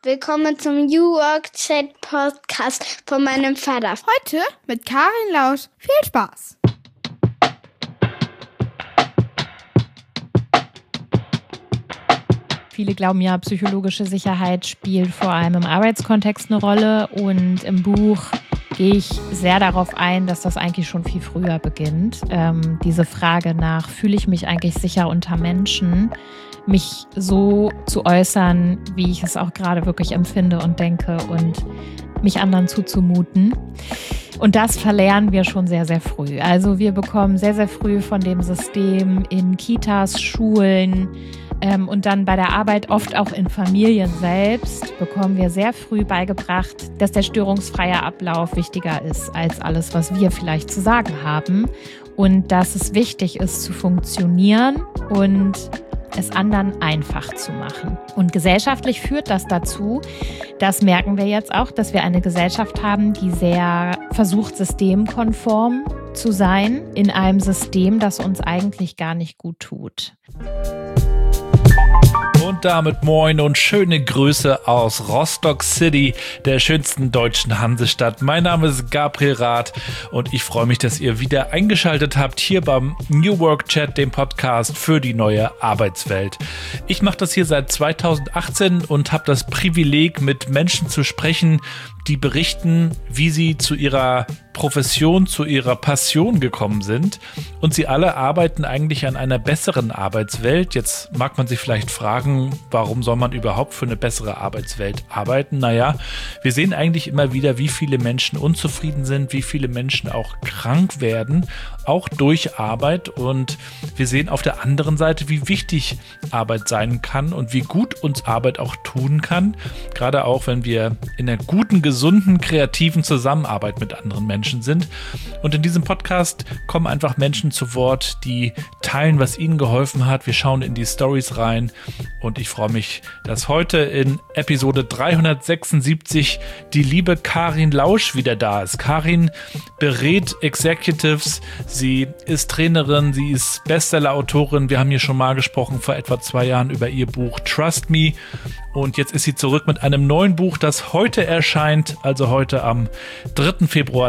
Willkommen zum New Work Chat Podcast von meinem Vater. Heute mit Karin Lausch. Viel Spaß! Viele glauben ja, psychologische Sicherheit spielt vor allem im Arbeitskontext eine Rolle. Und im Buch gehe ich sehr darauf ein, dass das eigentlich schon viel früher beginnt. Diese Frage nach, fühle ich mich eigentlich sicher unter Menschen, mich so zu äußern, wie ich es auch gerade wirklich empfinde und denke und mich anderen zuzumuten. Und das verlernen wir schon sehr, sehr früh. Also wir bekommen sehr, sehr früh von dem System in Kitas, Schulen und dann bei der Arbeit, oft auch in Familien selbst, bekommen wir sehr früh beigebracht, dass der störungsfreie Ablauf wichtiger ist als alles, was wir vielleicht zu sagen haben. Und dass es wichtig ist, zu funktionieren und es anderen einfach zu machen. Und gesellschaftlich führt das dazu, das merken wir jetzt auch, dass wir eine Gesellschaft haben, die sehr versucht, systemkonform zu sein in einem System, das uns eigentlich gar nicht gut tut. Und damit moin und schöne Grüße aus Rostock City, der schönsten deutschen Hansestadt. Mein Name ist Gabriel Rath und ich freue mich, dass ihr wieder eingeschaltet habt hier beim New Work Chat, dem Podcast für die neue Arbeitswelt. Ich mache das hier seit 2018 und habe das Privileg, mit Menschen zu sprechen, die berichten, wie sie zu ihrer Profession, zu ihrer Passion gekommen sind. Und sie alle arbeiten eigentlich an einer besseren Arbeitswelt. Jetzt mag man sich vielleicht fragen, warum soll man überhaupt für eine bessere Arbeitswelt arbeiten? Naja, wir sehen eigentlich immer wieder, wie viele Menschen unzufrieden sind, wie viele Menschen auch krank werden, auch durch Arbeit. Und wir sehen auf der anderen Seite, wie wichtig Arbeit sein kann und wie gut uns Arbeit auch tun kann. Gerade auch, wenn wir in einer guten, gesunden, kreativen Zusammenarbeit mit anderen Menschen sind. Und in diesem Podcast kommen einfach Menschen zu Wort, die teilen, was ihnen geholfen hat. Wir schauen in die Stories rein und ich freue mich, dass heute in Episode 376 die liebe Karin Lausch wieder da ist. Karin berät Executives, sie ist Trainerin, sie ist Bestseller-Autorin. Wir haben hier schon mal gesprochen vor etwa 2 Jahren über ihr Buch Trust Me. Und jetzt ist sie zurück mit einem neuen Buch, das heute erscheint, also heute am 3. Februar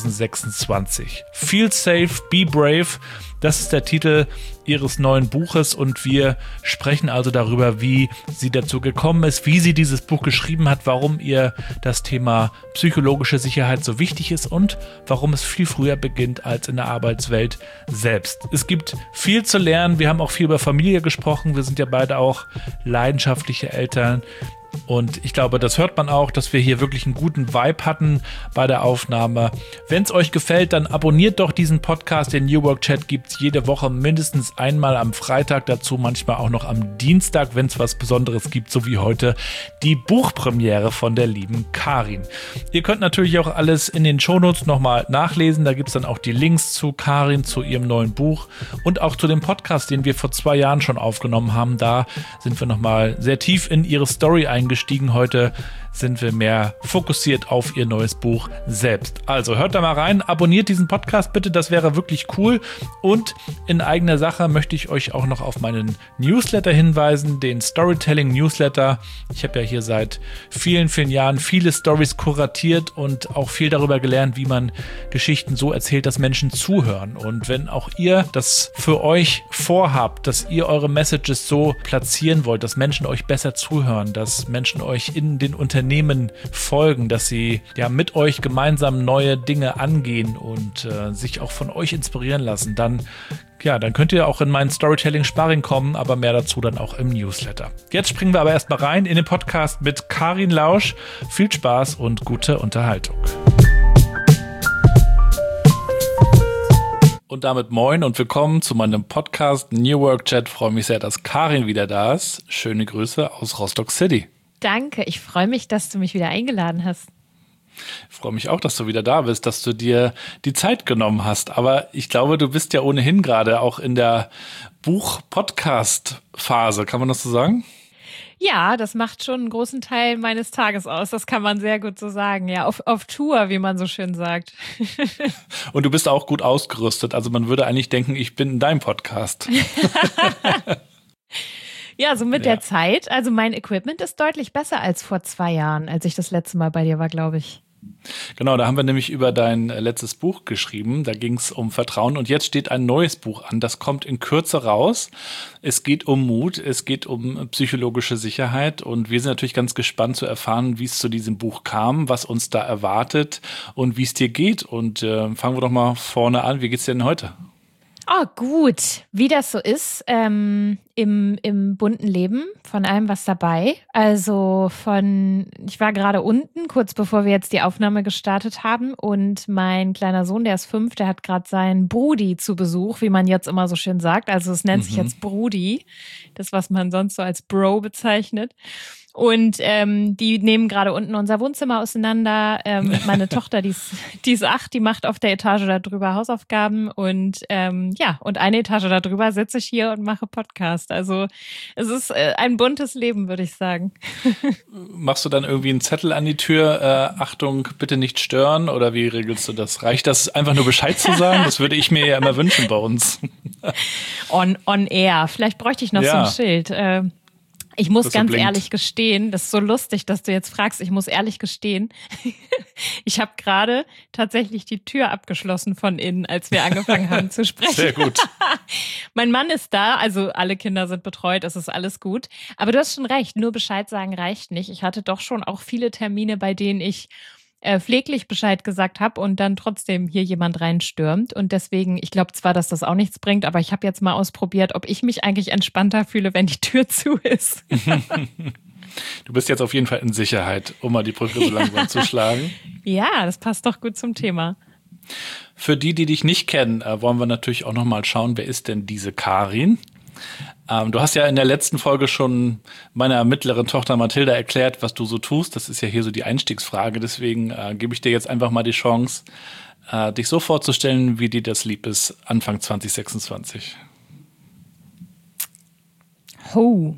2026. Feel Safe, Be Brave, das ist der Titel ihres neuen Buches und wir sprechen also darüber, wie sie dazu gekommen ist, wie sie dieses Buch geschrieben hat, warum ihr das Thema psychologische Sicherheit so wichtig ist und warum es viel früher beginnt als in der Arbeitswelt selbst. Es gibt viel zu lernen, wir haben auch viel über Familie gesprochen, wir sind ja beide auch leidenschaftliche Eltern. Und ich glaube, das hört man auch, dass wir hier wirklich einen guten Vibe hatten bei der Aufnahme. Wenn es euch gefällt, dann abonniert doch diesen Podcast. Den New Work Chat gibt es jede Woche mindestens einmal am Freitag dazu, manchmal auch noch am Dienstag, wenn es was Besonderes gibt, so wie heute die Buchpremiere von der lieben Karin. Ihr könnt natürlich auch alles in den Shownotes nochmal nachlesen. Da gibt es dann auch die Links zu Karin, zu ihrem neuen Buch und auch zu dem Podcast, den wir vor 2 Jahren schon aufgenommen haben. Da sind wir nochmal sehr tief in ihre Story eingestiegen. Heute sind wir mehr fokussiert auf ihr neues Buch selbst. Also hört da mal rein, abonniert diesen Podcast bitte, das wäre wirklich cool. Und in eigener Sache möchte ich euch auch noch auf meinen Newsletter hinweisen, den Storytelling Newsletter. Ich habe ja hier seit vielen, vielen Jahren viele Stories kuratiert und auch viel darüber gelernt, wie man Geschichten so erzählt, dass Menschen zuhören. Und wenn auch ihr das für euch vorhabt, dass ihr eure Messages so platzieren wollt, dass Menschen euch besser zuhören, dass Menschen euch in den Unternehmen folgen, dass sie ja mit euch gemeinsam neue Dinge angehen und sich auch von euch inspirieren lassen, dann könnt ihr auch in meinen Storytelling-Sparring kommen, aber mehr dazu dann auch im Newsletter. Jetzt springen wir aber erstmal rein in den Podcast mit Karin Lausch. Viel Spaß und gute Unterhaltung. Und damit moin und willkommen zu meinem Podcast New Work Chat. Ich freue mich sehr, dass Karin wieder da ist. Schöne Grüße aus Rostock City. Danke, ich freue mich, dass du mich wieder eingeladen hast. Ich freue mich auch, dass du wieder da bist, dass du dir die Zeit genommen hast. Aber ich glaube, du bist ja ohnehin gerade auch in der Buch-Podcast-Phase. Kann man das so sagen? Ja, das macht schon einen großen Teil meines Tages aus. Das kann man sehr gut so sagen. Ja, auf Tour, wie man so schön sagt. Und du bist auch gut ausgerüstet. Also man würde eigentlich denken, ich bin in deinem Podcast. Ja, so mit der Zeit. Also mein Equipment ist deutlich besser als vor 2 Jahren, als ich das letzte Mal bei dir war, glaube ich. Genau, da haben wir nämlich über dein letztes Buch geschrieben. Da ging es um Vertrauen und jetzt steht ein neues Buch an. Das kommt in Kürze raus. Es geht um Mut, es geht um psychologische Sicherheit und wir sind natürlich ganz gespannt zu erfahren, wie es zu diesem Buch kam, was uns da erwartet und wie es dir geht. Und fangen wir doch mal vorne an. Wie geht's dir denn heute? Oh, gut. Wie das so ist im bunten Leben, von allem was dabei. Also ich war gerade unten, kurz bevor wir jetzt die Aufnahme gestartet haben und mein kleiner Sohn, der ist 5, der hat gerade seinen Brudi zu Besuch, wie man jetzt immer so schön sagt. Also es nennt sich jetzt Brudi, das, was man sonst so als Bro bezeichnet. Und die nehmen gerade unten unser Wohnzimmer auseinander. Meine Tochter, die ist 8, die macht auf der Etage da drüber Hausaufgaben. Und und eine Etage da drüber sitze ich hier und mache Podcast. Also es ist ein buntes Leben, würde ich sagen. Machst du dann irgendwie einen Zettel an die Tür, Achtung, bitte nicht stören? Oder wie regelst du das? Reicht das, einfach nur Bescheid zu sagen? Das würde ich mir ja immer wünschen bei uns. On air. Vielleicht bräuchte ich noch so ein Schild. Ich muss ganz ehrlich gestehen, das ist so lustig, dass du jetzt fragst, ich muss ehrlich gestehen, ich habe gerade tatsächlich die Tür abgeschlossen von innen, als wir angefangen haben zu sprechen. Sehr gut. Mein Mann ist da, also alle Kinder sind betreut, es ist alles gut. Aber du hast schon recht, nur Bescheid sagen reicht nicht. Ich hatte doch schon auch viele Termine, bei denen ich pfleglich Bescheid gesagt habe und dann trotzdem hier jemand reinstürmt. Und deswegen, ich glaube zwar, dass das auch nichts bringt, aber ich habe jetzt mal ausprobiert, ob ich mich eigentlich entspannter fühle, wenn die Tür zu ist. Du bist jetzt auf jeden Fall in Sicherheit, um mal die Brücke so langsam zu schlagen. Ja, das passt doch gut zum Thema. Für die dich nicht kennen, wollen wir natürlich auch noch mal schauen, wer ist denn diese Karin? Du hast ja in der letzten Folge schon meiner mittleren Tochter Mathilda erklärt, was du so tust. Das ist ja hier so die Einstiegsfrage. Deswegen gebe ich dir jetzt einfach mal die Chance, dich so vorzustellen, wie dir das lieb ist, Anfang 2026. Oh.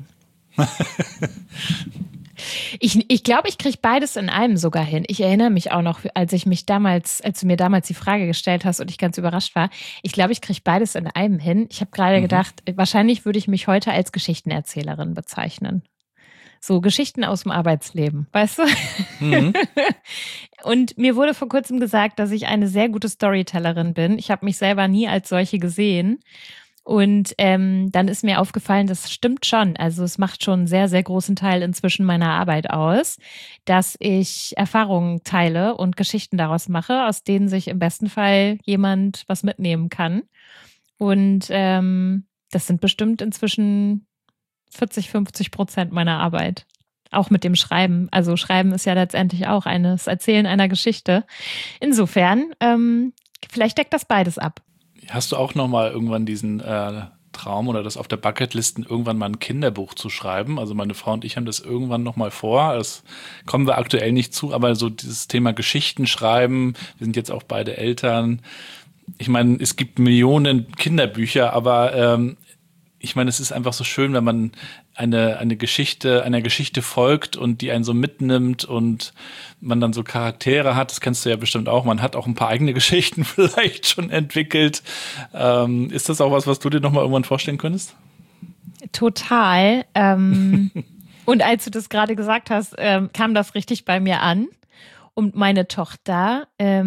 Ich glaube, ich kriege beides in einem sogar hin. Ich erinnere mich auch noch, als du mir damals die Frage gestellt hast und ich ganz überrascht war. Ich glaube, ich kriege beides in einem hin. Ich habe gerade gedacht, wahrscheinlich würde ich mich heute als Geschichtenerzählerin bezeichnen. So Geschichten aus dem Arbeitsleben, weißt du? Mhm. Und mir wurde vor kurzem gesagt, dass ich eine sehr gute Storytellerin bin. Ich habe mich selber nie als solche gesehen. Und dann ist mir aufgefallen, das stimmt schon. Also es macht schon einen sehr, sehr großen Teil inzwischen meiner Arbeit aus, dass ich Erfahrungen teile und Geschichten daraus mache, aus denen sich im besten Fall jemand was mitnehmen kann. Und das sind bestimmt inzwischen 40-50% meiner Arbeit. Auch mit dem Schreiben. Also Schreiben ist ja letztendlich auch das Erzählen einer Geschichte. Insofern, vielleicht deckt das beides ab. Hast du auch noch mal irgendwann diesen Traum oder das auf der Bucketlisten, irgendwann mal ein Kinderbuch zu schreiben? Also meine Frau und ich haben das irgendwann noch mal vor. Das kommen wir aktuell nicht zu, aber so dieses Thema Geschichten schreiben, wir sind jetzt auch beide Eltern. Ich meine, es gibt Millionen Kinderbücher, aber ich meine, es ist einfach so schön, wenn man einer Geschichte folgt und die einen so mitnimmt und man dann so Charaktere hat. Das kennst du ja bestimmt auch. Man hat auch ein paar eigene Geschichten vielleicht schon entwickelt. Ist das auch was du dir noch mal irgendwann vorstellen könntest? Total. Und als du das gerade gesagt hast, kam das richtig bei mir an. Und meine Tochter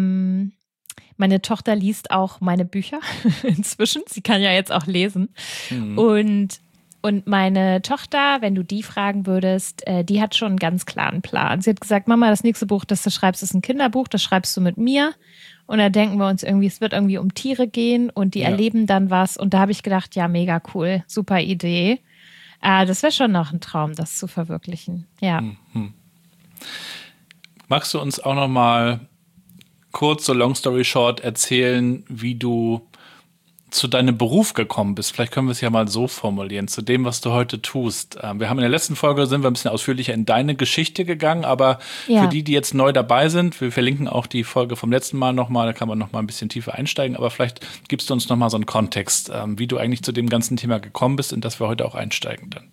liest auch meine Bücher inzwischen. Sie kann ja jetzt auch lesen. Mhm. Und meine Tochter, wenn du die fragen würdest, die hat schon einen ganz klaren Plan. Sie hat gesagt, Mama, das nächste Buch, das du schreibst, ist ein Kinderbuch, das schreibst du mit mir. Und da denken wir uns irgendwie, es wird irgendwie um Tiere gehen und die erleben dann was. Und da habe ich gedacht, ja, mega cool, super Idee. Das wäre schon noch ein Traum, das zu verwirklichen. Ja. Mhm. Magst du uns auch noch mal kurz, so long story short, erzählen, wie du zu deinem Beruf gekommen bist? Vielleicht können wir es ja mal so formulieren, zu dem, was du heute tust. Wir haben in der letzten Folge, sind wir ein bisschen ausführlicher in deine Geschichte gegangen, aber für die jetzt neu dabei sind, wir verlinken auch die Folge vom letzten Mal nochmal, da kann man nochmal ein bisschen tiefer einsteigen, aber vielleicht gibst du uns nochmal so einen Kontext, wie du eigentlich zu dem ganzen Thema gekommen bist, in das wir heute auch einsteigen dann.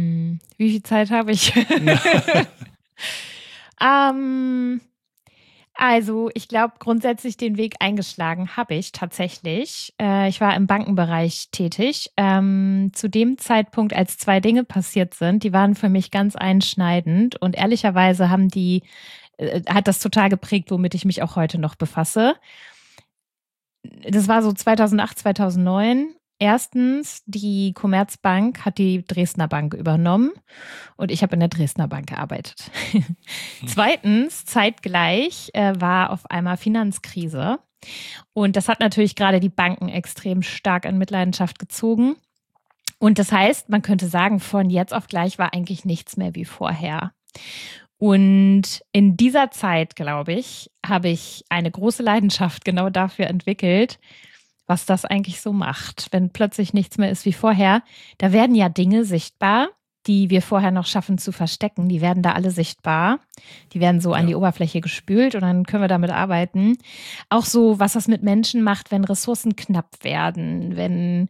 Wie viel Zeit habe ich? Also ich glaube, grundsätzlich den Weg eingeschlagen habe ich tatsächlich. Ich war im Bankenbereich tätig. Zu dem Zeitpunkt, als 2 Dinge passiert sind, die waren für mich ganz einschneidend und ehrlicherweise hat das total geprägt, womit ich mich auch heute noch befasse. Das war so 2008, 2009. Erstens, die Commerzbank hat die Dresdner Bank übernommen und ich habe in der Dresdner Bank gearbeitet. Zweitens, zeitgleich war auf einmal Finanzkrise und das hat natürlich gerade die Banken extrem stark in Mitleidenschaft gezogen. Und das heißt, man könnte sagen, von jetzt auf gleich war eigentlich nichts mehr wie vorher. Und in dieser Zeit, glaube ich, habe ich eine große Leidenschaft genau dafür entwickelt, was das eigentlich so macht, wenn plötzlich nichts mehr ist wie vorher. Da werden ja Dinge sichtbar, die wir vorher noch schaffen zu verstecken. Die werden da alle sichtbar. Die werden so an die Oberfläche gespült und dann können wir damit arbeiten. Auch so, was das mit Menschen macht, wenn Ressourcen knapp werden, wenn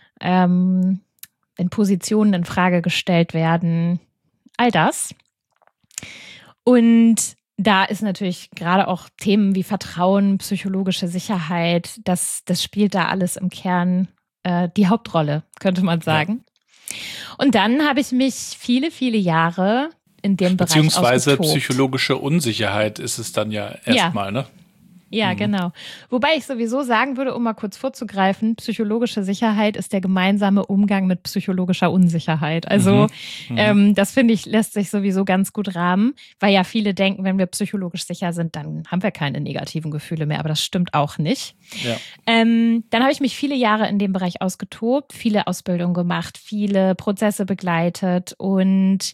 Positionen in Frage gestellt werden. All das. Und da ist natürlich gerade auch Themen wie Vertrauen, psychologische Sicherheit, das spielt da alles im Kern die Hauptrolle, könnte man sagen. Ja. Und dann habe ich mich viele, viele Jahre in dem Bereich beziehungsweise ausgetobt. Psychologische Unsicherheit ist es dann ja erstmal, ne? Ja, genau. Wobei ich sowieso sagen würde, um mal kurz vorzugreifen, psychologische Sicherheit ist der gemeinsame Umgang mit psychologischer Unsicherheit. Also das finde ich, lässt sich sowieso ganz gut rahmen, weil ja viele denken, wenn wir psychologisch sicher sind, dann haben wir keine negativen Gefühle mehr, aber das stimmt auch nicht. Ja. Dann habe ich mich viele Jahre in dem Bereich ausgetobt, viele Ausbildungen gemacht, viele Prozesse begleitet und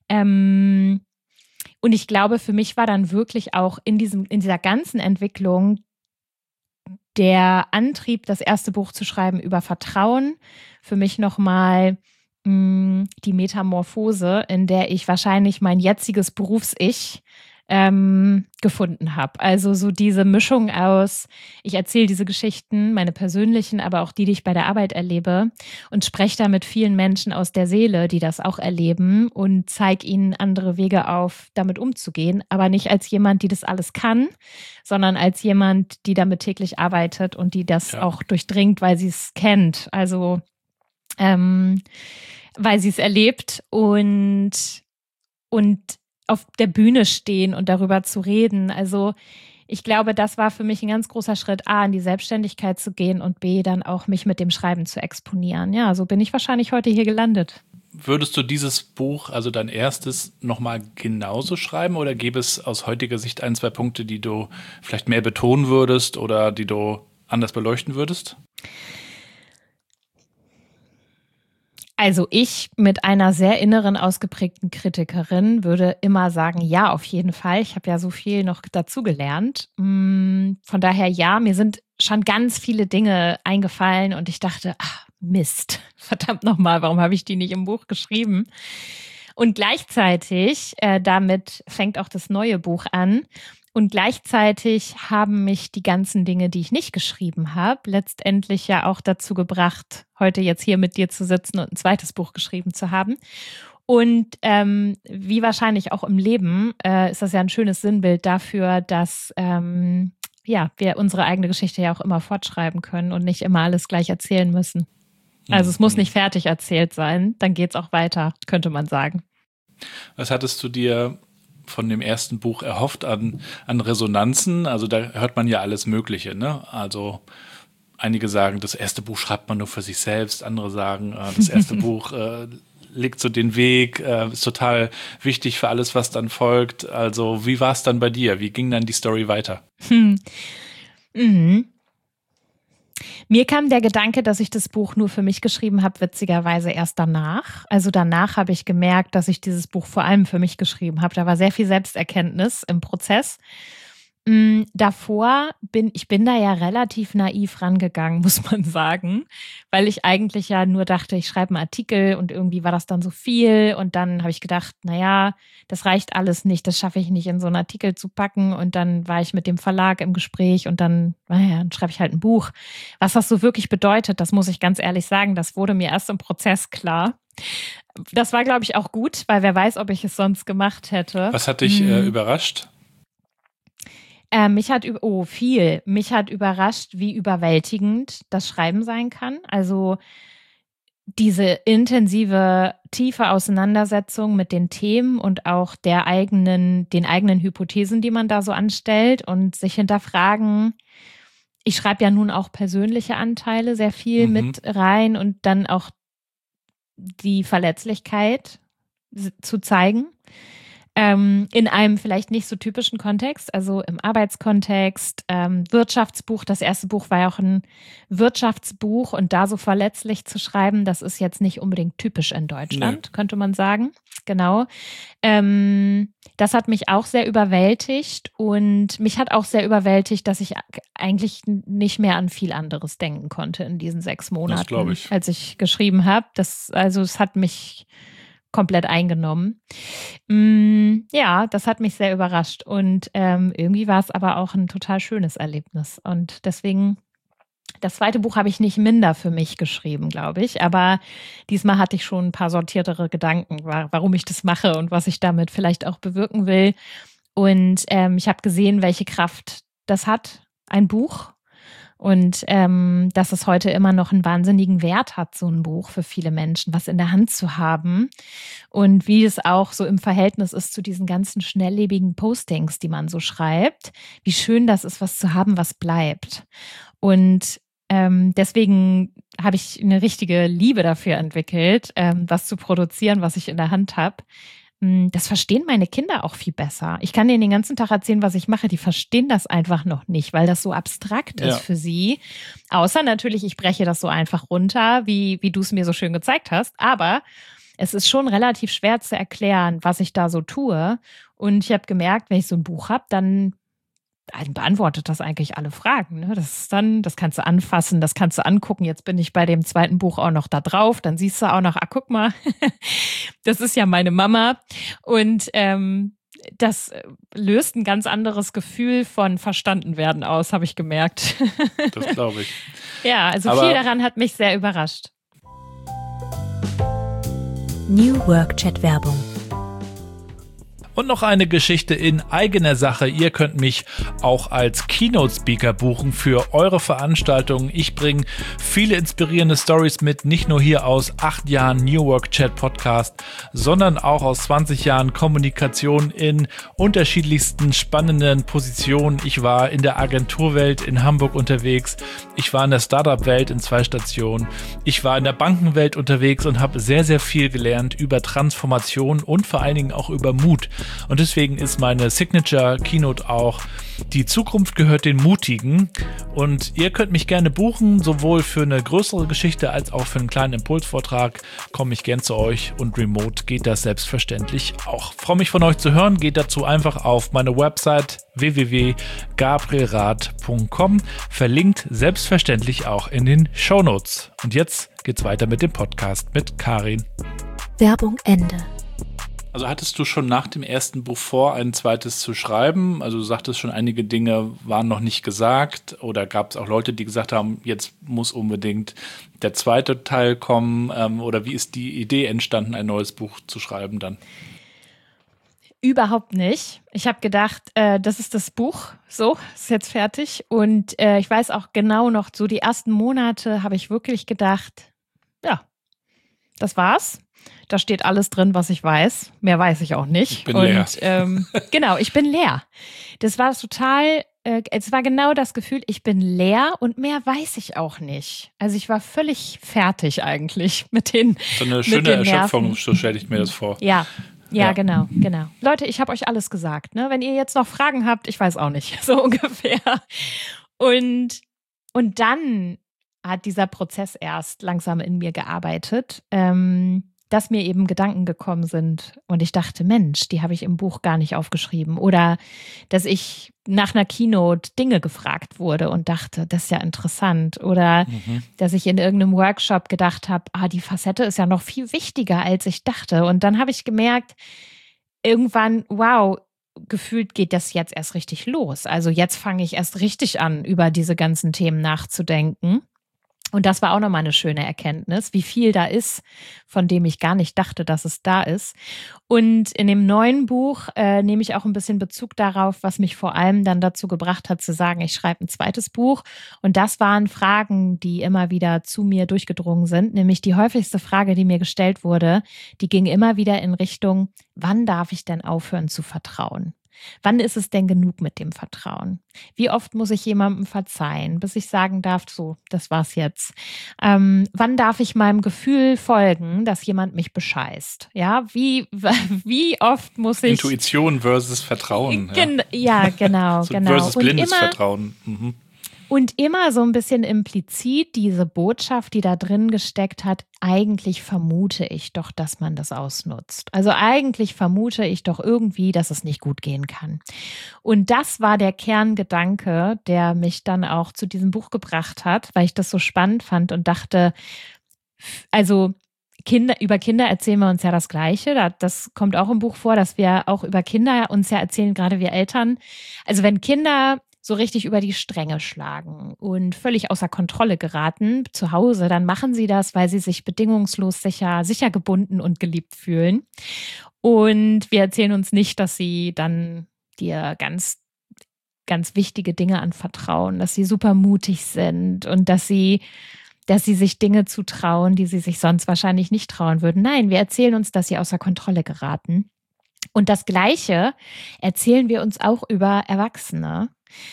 ich glaube, für mich war dann wirklich auch in dieser ganzen Entwicklung der Antrieb, das erste Buch zu schreiben über Vertrauen, für mich nochmal die Metamorphose, in der ich wahrscheinlich mein jetziges Berufs-Ich gefunden habe. Also so diese Mischung aus, ich erzähle diese Geschichten, meine persönlichen, aber auch die ich bei der Arbeit erlebe und spreche da mit vielen Menschen aus der Seele, die das auch erleben und zeige ihnen andere Wege auf, damit umzugehen, aber nicht als jemand, die das alles kann, sondern als jemand, die damit täglich arbeitet und die das auch durchdringt, weil sie es kennt, also weil sie es erlebt und auf der Bühne stehen und darüber zu reden. Also ich glaube, das war für mich ein ganz großer Schritt, A, in die Selbstständigkeit zu gehen und B, dann auch mich mit dem Schreiben zu exponieren. Ja, so bin ich wahrscheinlich heute hier gelandet. Würdest du dieses Buch, also dein erstes, nochmal genauso schreiben oder gäbe es aus heutiger Sicht 1, 2 Punkte, die du vielleicht mehr betonen würdest oder die du anders beleuchten würdest? Also ich mit einer sehr inneren, ausgeprägten Kritikerin würde immer sagen, ja, auf jeden Fall. Ich habe ja so viel noch dazugelernt. Von daher ja, mir sind schon ganz viele Dinge eingefallen und ich dachte, ach Mist, verdammt nochmal, warum habe ich die nicht im Buch geschrieben? Und gleichzeitig, damit fängt auch das neue Buch an, und gleichzeitig haben mich die ganzen Dinge, die ich nicht geschrieben habe, letztendlich ja auch dazu gebracht, heute jetzt hier mit dir zu sitzen und ein zweites Buch geschrieben zu haben. Und wie wahrscheinlich auch im Leben ist das ja ein schönes Sinnbild dafür, dass wir unsere eigene Geschichte ja auch immer fortschreiben können und nicht immer alles gleich erzählen müssen. Also es muss nicht fertig erzählt sein, dann geht's auch weiter, könnte man sagen. Was hattest du dir von dem ersten Buch erhofft an Resonanzen? Also da hört man ja alles Mögliche, ne? Also einige sagen, das erste Buch schreibt man nur für sich selbst, andere sagen, das erste Buch legt so den Weg, ist total wichtig für alles, was dann folgt. Also wie war es dann bei dir? Wie ging dann die Story weiter? Mir kam der Gedanke, dass ich das Buch nur für mich geschrieben habe, witzigerweise erst danach. Also danach habe ich gemerkt, dass ich dieses Buch vor allem für mich geschrieben habe. Da war sehr viel Selbsterkenntnis im Prozess. Davor bin da ja relativ naiv rangegangen, muss man sagen, weil ich eigentlich ja nur dachte, ich schreibe einen Artikel und irgendwie war das dann so viel und dann habe ich gedacht, naja, das reicht alles nicht, das schaffe ich nicht in so einen Artikel zu packen und dann war ich mit dem Verlag im Gespräch und dann schreibe ich halt ein Buch. Was das so wirklich bedeutet, das muss ich ganz ehrlich sagen, das wurde mir erst im Prozess klar. Das war, glaube ich, auch gut, weil wer weiß, ob ich es sonst gemacht hätte. Was hat dich überrascht? Mich hat überrascht, wie überwältigend das Schreiben sein kann. Also diese intensive, tiefe Auseinandersetzung mit den Themen und auch den eigenen Hypothesen, die man da so anstellt und sich hinterfragen. Ich schreibe ja nun auch persönliche Anteile sehr viel mit rein und dann auch die Verletzlichkeit zu zeigen. In einem vielleicht nicht so typischen Kontext, also im Arbeitskontext, Wirtschaftsbuch. Das erste Buch war ja auch ein Wirtschaftsbuch und da so verletzlich zu schreiben, das ist jetzt nicht unbedingt typisch in Deutschland, könnte man sagen. Genau. Das hat mich auch sehr überwältigt und mich hat auch sehr überwältigt, dass ich eigentlich nicht mehr an viel anderes denken konnte in diesen 6 Monaten, das glaube ich, als ich geschrieben habe. Es hat mich komplett eingenommen. Ja, das hat mich sehr überrascht und irgendwie war es aber auch ein total schönes Erlebnis und deswegen, das zweite Buch habe ich nicht minder für mich geschrieben, glaube ich, aber diesmal hatte ich schon ein paar sortiertere Gedanken, warum ich das mache und was ich damit vielleicht auch bewirken will und ich habe gesehen, welche Kraft das hat, ein Buch. Und dass es heute immer noch einen wahnsinnigen Wert hat, so ein Buch für viele Menschen, was in der Hand zu haben. Und wie es auch so im Verhältnis ist zu diesen ganzen schnelllebigen Postings, die man so schreibt. Wie schön das ist, was zu haben, was bleibt. Und deswegen habe ich eine richtige Liebe dafür entwickelt, was zu produzieren, was ich in der Hand habe. Das verstehen meine Kinder auch viel besser. Ich kann denen den ganzen Tag erzählen, was ich mache. Die verstehen das einfach noch nicht, weil das so abstrakt ist für sie. Außer natürlich, ich breche das so einfach runter, wie du es mir so schön gezeigt hast. Aber es ist schon relativ schwer zu erklären, was ich da so tue. Und ich habe gemerkt, wenn ich so ein Buch habe, dann beantwortet das eigentlich alle Fragen. Ne? Das kannst du anfassen, das kannst du angucken. Jetzt bin ich bei dem zweiten Buch auch noch da drauf. Dann siehst du auch noch, guck mal, das ist ja meine Mama. Und das löst ein ganz anderes Gefühl von verstanden werden aus, habe ich gemerkt. Das glaube ich. Ja, also viel daran hat mich sehr überrascht. New Work Chat Werbung. Und noch eine Geschichte in eigener Sache. Ihr könnt mich auch als Keynote-Speaker buchen für eure Veranstaltungen. Ich bringe viele inspirierende Stories mit, nicht nur hier aus 8 Jahren New Work Chat Podcast, sondern auch aus 20 Jahren Kommunikation in unterschiedlichsten spannenden Positionen. Ich war in der Agenturwelt in Hamburg unterwegs. Ich war in der Startup-Welt in 2 Stationen. Ich war in der Bankenwelt unterwegs und habe sehr, sehr viel gelernt über Transformation und vor allen Dingen auch über Mut. Und deswegen ist meine Signature Keynote auch: Die Zukunft gehört den Mutigen. Und ihr könnt mich gerne buchen, sowohl für eine größere Geschichte als auch für einen kleinen Impulsvortrag. Komme ich gern zu euch und remote geht das selbstverständlich auch. Freue mich von euch zu hören. Geht dazu einfach auf meine Website www.gabrielrath.com. Verlinkt selbstverständlich auch in den Shownotes. Und jetzt geht's weiter mit dem Podcast mit Karin. Werbung Ende. Also hattest du schon nach dem ersten Buch vor, ein zweites zu schreiben? Also du sagtest schon, einige Dinge waren noch nicht gesagt, oder gab es auch Leute, die gesagt haben, jetzt muss unbedingt der zweite Teil kommen? Oder wie ist die Idee entstanden, ein neues Buch zu schreiben dann? Überhaupt nicht. Ich habe gedacht, das ist das Buch, so, ist jetzt fertig. Und ich weiß auch genau noch, so die ersten Monate habe ich wirklich gedacht, ja, das war's. Da steht alles drin, was ich weiß. Mehr weiß ich auch nicht. Ich bin leer. Genau, ich bin leer. Das war total, es war genau das Gefühl, ich bin leer und mehr weiß ich auch nicht. Also ich war völlig fertig eigentlich mit den So eine schöne Erschöpfung, so stelle ich mir das vor. Ja, genau. Leute, ich habe euch alles gesagt. Ne? Wenn ihr jetzt noch Fragen habt, ich weiß auch nicht, so ungefähr. Und dann hat dieser Prozess erst langsam in mir gearbeitet, dass mir eben Gedanken gekommen sind und ich dachte, Mensch, die habe ich im Buch gar nicht aufgeschrieben. Oder dass ich nach einer Keynote Dinge gefragt wurde und dachte, das ist ja interessant. Oder dass ich in irgendeinem Workshop gedacht habe, die Facette ist ja noch viel wichtiger, als ich dachte. Und dann habe ich gemerkt, irgendwann, wow, gefühlt geht das jetzt erst richtig los. Also jetzt fange ich erst richtig an, über diese ganzen Themen nachzudenken. Und das war auch nochmal eine schöne Erkenntnis, wie viel da ist, von dem ich gar nicht dachte, dass es da ist. Und in dem neuen Buch nehme ich auch ein bisschen Bezug darauf, was mich vor allem dann dazu gebracht hat, zu sagen, ich schreibe ein zweites Buch. Und das waren Fragen, die immer wieder zu mir durchgedrungen sind. Nämlich die häufigste Frage, die mir gestellt wurde, die ging immer wieder in Richtung, wann darf ich denn aufhören zu vertrauen? Wann ist es denn genug mit dem Vertrauen? Wie oft muss ich jemandem verzeihen, bis ich sagen darf, so, das war's jetzt. Wann darf ich meinem Gefühl folgen, dass jemand mich bescheißt? Ja, wie oft muss ich... Intuition versus Vertrauen. Ja, genau. So genau. versus blindes Vertrauen. Und immer so ein bisschen implizit diese Botschaft, die da drin gesteckt hat, eigentlich vermute ich doch, dass man das ausnutzt. Also eigentlich vermute ich doch irgendwie, dass es nicht gut gehen kann. Und das war der Kerngedanke, der mich dann auch zu diesem Buch gebracht hat, weil ich das so spannend fand und dachte, also über Kinder erzählen wir uns ja das Gleiche. Das kommt auch im Buch vor, dass wir auch über Kinder uns ja erzählen, gerade wir Eltern. Also wenn Kinder so richtig über die Stränge schlagen und völlig außer Kontrolle geraten zu Hause, dann machen sie das, weil sie sich bedingungslos sicher gebunden und geliebt fühlen. Und wir erzählen uns nicht, dass sie dann dir ganz, ganz wichtige Dinge anvertrauen, dass sie super mutig sind und dass sie sich Dinge zutrauen, die sie sich sonst wahrscheinlich nicht trauen würden. Nein, wir erzählen uns, dass sie außer Kontrolle geraten. Und das Gleiche erzählen wir uns auch über Erwachsene.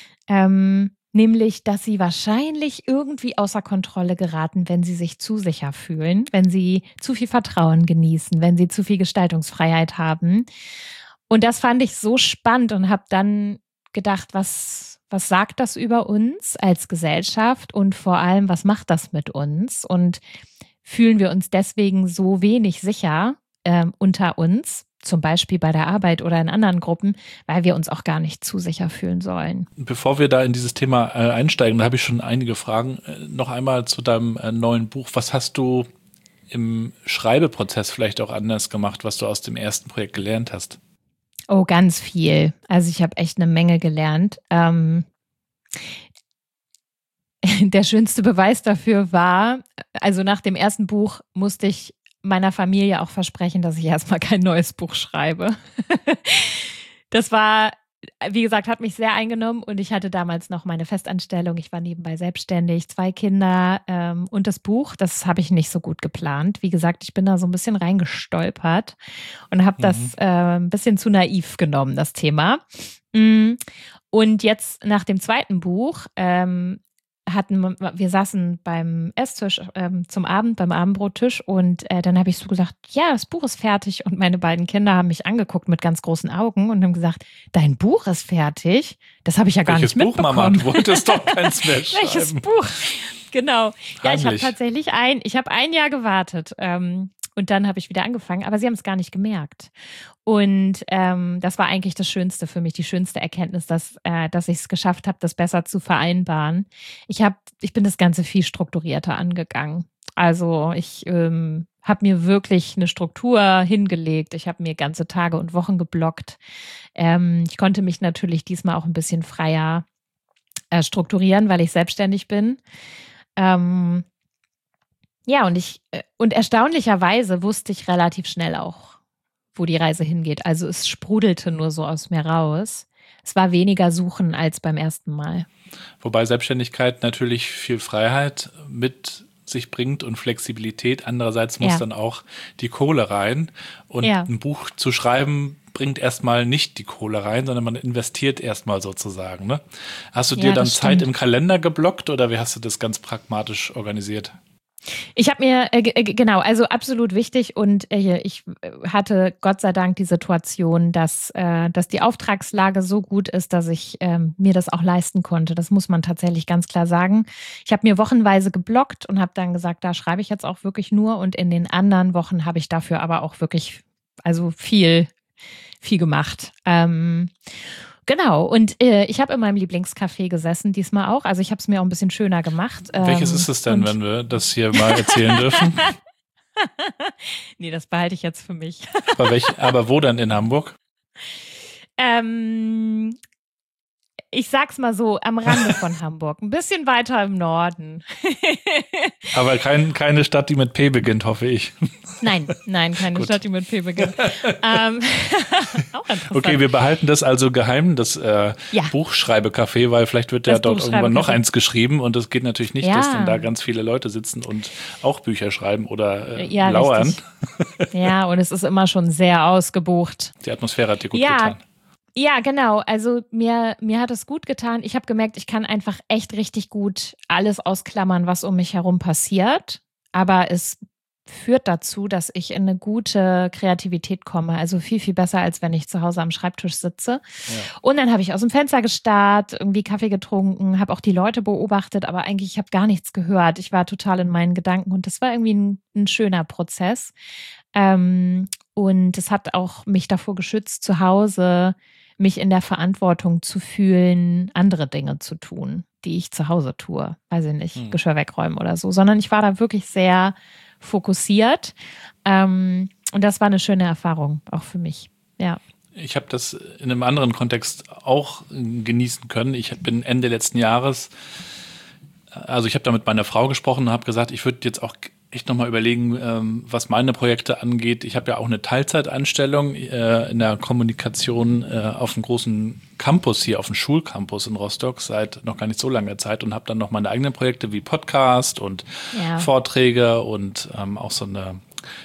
Nämlich, dass sie wahrscheinlich irgendwie außer Kontrolle geraten, wenn sie sich zu sicher fühlen, wenn sie zu viel Vertrauen genießen, wenn sie zu viel Gestaltungsfreiheit haben. Und das fand ich so spannend und habe dann gedacht, was sagt das über uns als Gesellschaft und vor allem, was macht das mit uns? Und fühlen wir uns deswegen so wenig sicher unter uns? Zum Beispiel bei der Arbeit oder in anderen Gruppen, weil wir uns auch gar nicht zu sicher fühlen sollen. Bevor wir da in dieses Thema einsteigen, da habe ich schon einige Fragen. Noch einmal zu deinem neuen Buch. Was hast du im Schreibeprozess vielleicht auch anders gemacht, was du aus dem ersten Projekt gelernt hast? Oh, ganz viel. Also ich habe echt eine Menge gelernt. Der schönste Beweis dafür war, also nach dem ersten Buch musste ich meiner Familie auch versprechen, dass ich erstmal kein neues Buch schreibe. Das war, wie gesagt, hat mich sehr eingenommen und ich hatte damals noch meine Festanstellung. Ich war nebenbei selbstständig, 2 Kinder und das Buch, das habe ich nicht so gut geplant. Wie gesagt, ich bin da so ein bisschen reingestolpert und habe das ein bisschen zu naiv genommen, das Thema. Und jetzt nach dem zweiten Buch wir saßen beim Esstisch zum Abend, beim Abendbrottisch und dann habe ich so gesagt, ja, das Buch ist fertig und meine beiden Kinder haben mich angeguckt mit ganz großen Augen und haben gesagt, dein Buch ist fertig? Das habe ich ja gar nicht mitbekommen. Welches Buch, Mama? Du wolltest doch keins mehr schreiben. Welches Buch? Genau. Ja, Heimlich. ich habe tatsächlich ein Jahr gewartet und dann habe ich wieder angefangen, aber sie haben es gar nicht gemerkt. Und das war eigentlich das Schönste für mich, die schönste Erkenntnis, dass ich es geschafft habe, das besser zu vereinbaren. Ich bin das Ganze viel strukturierter angegangen. Also ich habe mir wirklich eine Struktur hingelegt. Ich habe mir ganze Tage und Wochen geblockt. Ich konnte mich natürlich diesmal auch ein bisschen freier strukturieren, weil ich selbstständig bin. Ja, und erstaunlicherweise wusste ich relativ schnell auch, wo die Reise hingeht. Also es sprudelte nur so aus mir raus. Es war weniger Suchen als beim ersten Mal. Wobei Selbstständigkeit natürlich viel Freiheit mit sich bringt und Flexibilität. Andererseits muss dann auch die Kohle rein. Und ein Buch zu schreiben bringt erstmal nicht die Kohle rein, sondern man investiert erstmal sozusagen. Ne? Hast du dir dann Zeit im Kalender geblockt oder wie hast du das ganz pragmatisch organisiert? Ich habe mir, genau, also absolut wichtig und ich hatte Gott sei Dank die Situation, dass die Auftragslage so gut ist, dass ich mir das auch leisten konnte. Das muss man tatsächlich ganz klar sagen. Ich habe mir wochenweise geblockt und habe dann gesagt, da schreibe ich jetzt auch wirklich nur und in den anderen Wochen habe ich dafür aber auch wirklich, also viel gemacht. Genau, und ich habe in meinem Lieblingscafé gesessen, diesmal auch. Also ich habe es mir auch ein bisschen schöner gemacht. Welches ist es denn, wenn wir das hier mal erzählen dürfen? Nee, das behalte ich jetzt für mich. Aber wo denn in Hamburg? ich sag's mal so, am Rande von Hamburg, ein bisschen weiter im Norden. Aber keine Stadt, die mit P beginnt, hoffe ich. Nein, keine Stadt, die mit P beginnt. Auch interessant. Okay, wir behalten das also geheim, das Buchschreibecafé, weil vielleicht wird ja dort irgendwann noch eins geschrieben und es geht natürlich nicht, dass dann da ganz viele Leute sitzen und auch Bücher schreiben oder lauern. Richtig. Ja, und es ist immer schon sehr ausgebucht. Die Atmosphäre hat dir gut getan. Ja, genau. Also mir hat es gut getan. Ich habe gemerkt, ich kann einfach echt richtig gut alles ausklammern, was um mich herum passiert. Aber es führt dazu, dass ich in eine gute Kreativität komme. Also viel, viel besser, als wenn ich zu Hause am Schreibtisch sitze. Ja. Und dann habe ich aus dem Fenster gestarrt, irgendwie Kaffee getrunken, habe auch die Leute beobachtet, aber eigentlich ich habe gar nichts gehört. Ich war total in meinen Gedanken und das war irgendwie ein schöner Prozess. Und es hat auch mich davor geschützt, zu Hause mich in der Verantwortung zu fühlen, andere Dinge zu tun, die ich zu Hause tue. Weiß ich nicht, Geschirr wegräumen oder so. Sondern ich war da wirklich sehr fokussiert. Und das war eine schöne Erfahrung, auch für mich. Ja. Ich habe das in einem anderen Kontext auch genießen können. Ich bin Ende letzten Jahres, also ich habe da mit meiner Frau gesprochen und habe gesagt, ich würde jetzt auch echt nochmal überlegen, was meine Projekte angeht. Ich habe ja auch eine Teilzeitanstellung in der Kommunikation auf einem großen Campus hier, auf dem Schulcampus in Rostock seit noch gar nicht so langer Zeit und habe dann noch meine eigenen Projekte wie Podcast und Vorträge und auch so eine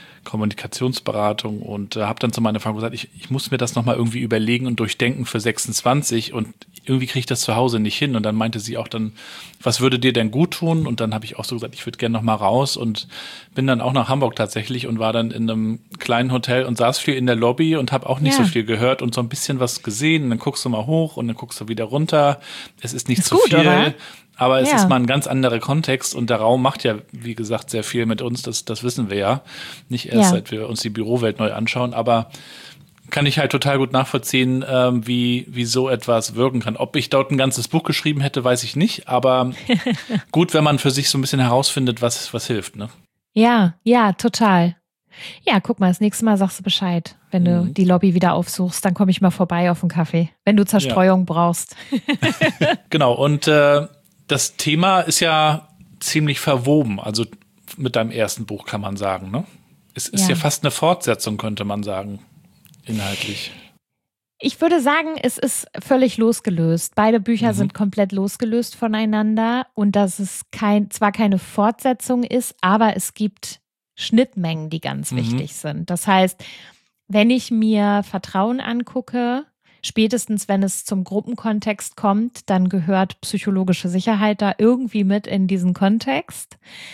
Kommunikationsberatung und habe dann zu meiner Frau gesagt, ich muss mir das nochmal irgendwie überlegen und durchdenken für 26 und irgendwie kriege ich das zu Hause nicht hin. Und dann meinte sie auch dann, was würde dir denn gut tun? Und dann habe ich auch so gesagt, ich würde gerne nochmal raus und bin dann auch nach Hamburg tatsächlich und war dann in einem kleinen Hotel und saß viel in der Lobby und habe auch nicht so viel gehört und so ein bisschen was gesehen. Und dann guckst du mal hoch und dann guckst du wieder runter. Es ist nicht zu viel. Oder? Aber es ist mal ein ganz anderer Kontext und der Raum macht ja, wie gesagt, sehr viel mit uns. Das wissen wir ja. Nicht erst, seit wir uns die Bürowelt neu anschauen, aber kann ich halt total gut nachvollziehen, wie so etwas wirken kann. Ob ich dort ein ganzes Buch geschrieben hätte, weiß ich nicht, aber gut, wenn man für sich so ein bisschen herausfindet, was hilft, ne? Ja, total. Ja, guck mal, das nächste Mal sagst du Bescheid. Wenn du die Lobby wieder aufsuchst, dann komme ich mal vorbei auf einen Kaffee, wenn du Zerstreuung brauchst. Genau, und das Thema ist ja ziemlich verwoben, also mit deinem ersten Buch kann man sagen, ne? Es ist ja fast eine Fortsetzung, könnte man sagen, inhaltlich. Ich würde sagen, es ist völlig losgelöst. Beide Bücher sind komplett losgelöst voneinander und dass es zwar keine Fortsetzung ist, aber es gibt Schnittmengen, die ganz wichtig sind. Das heißt, wenn ich mir Vertrauen angucke, spätestens wenn es zum Gruppenkontext kommt, dann gehört psychologische Sicherheit da irgendwie mit in diesen Kontext.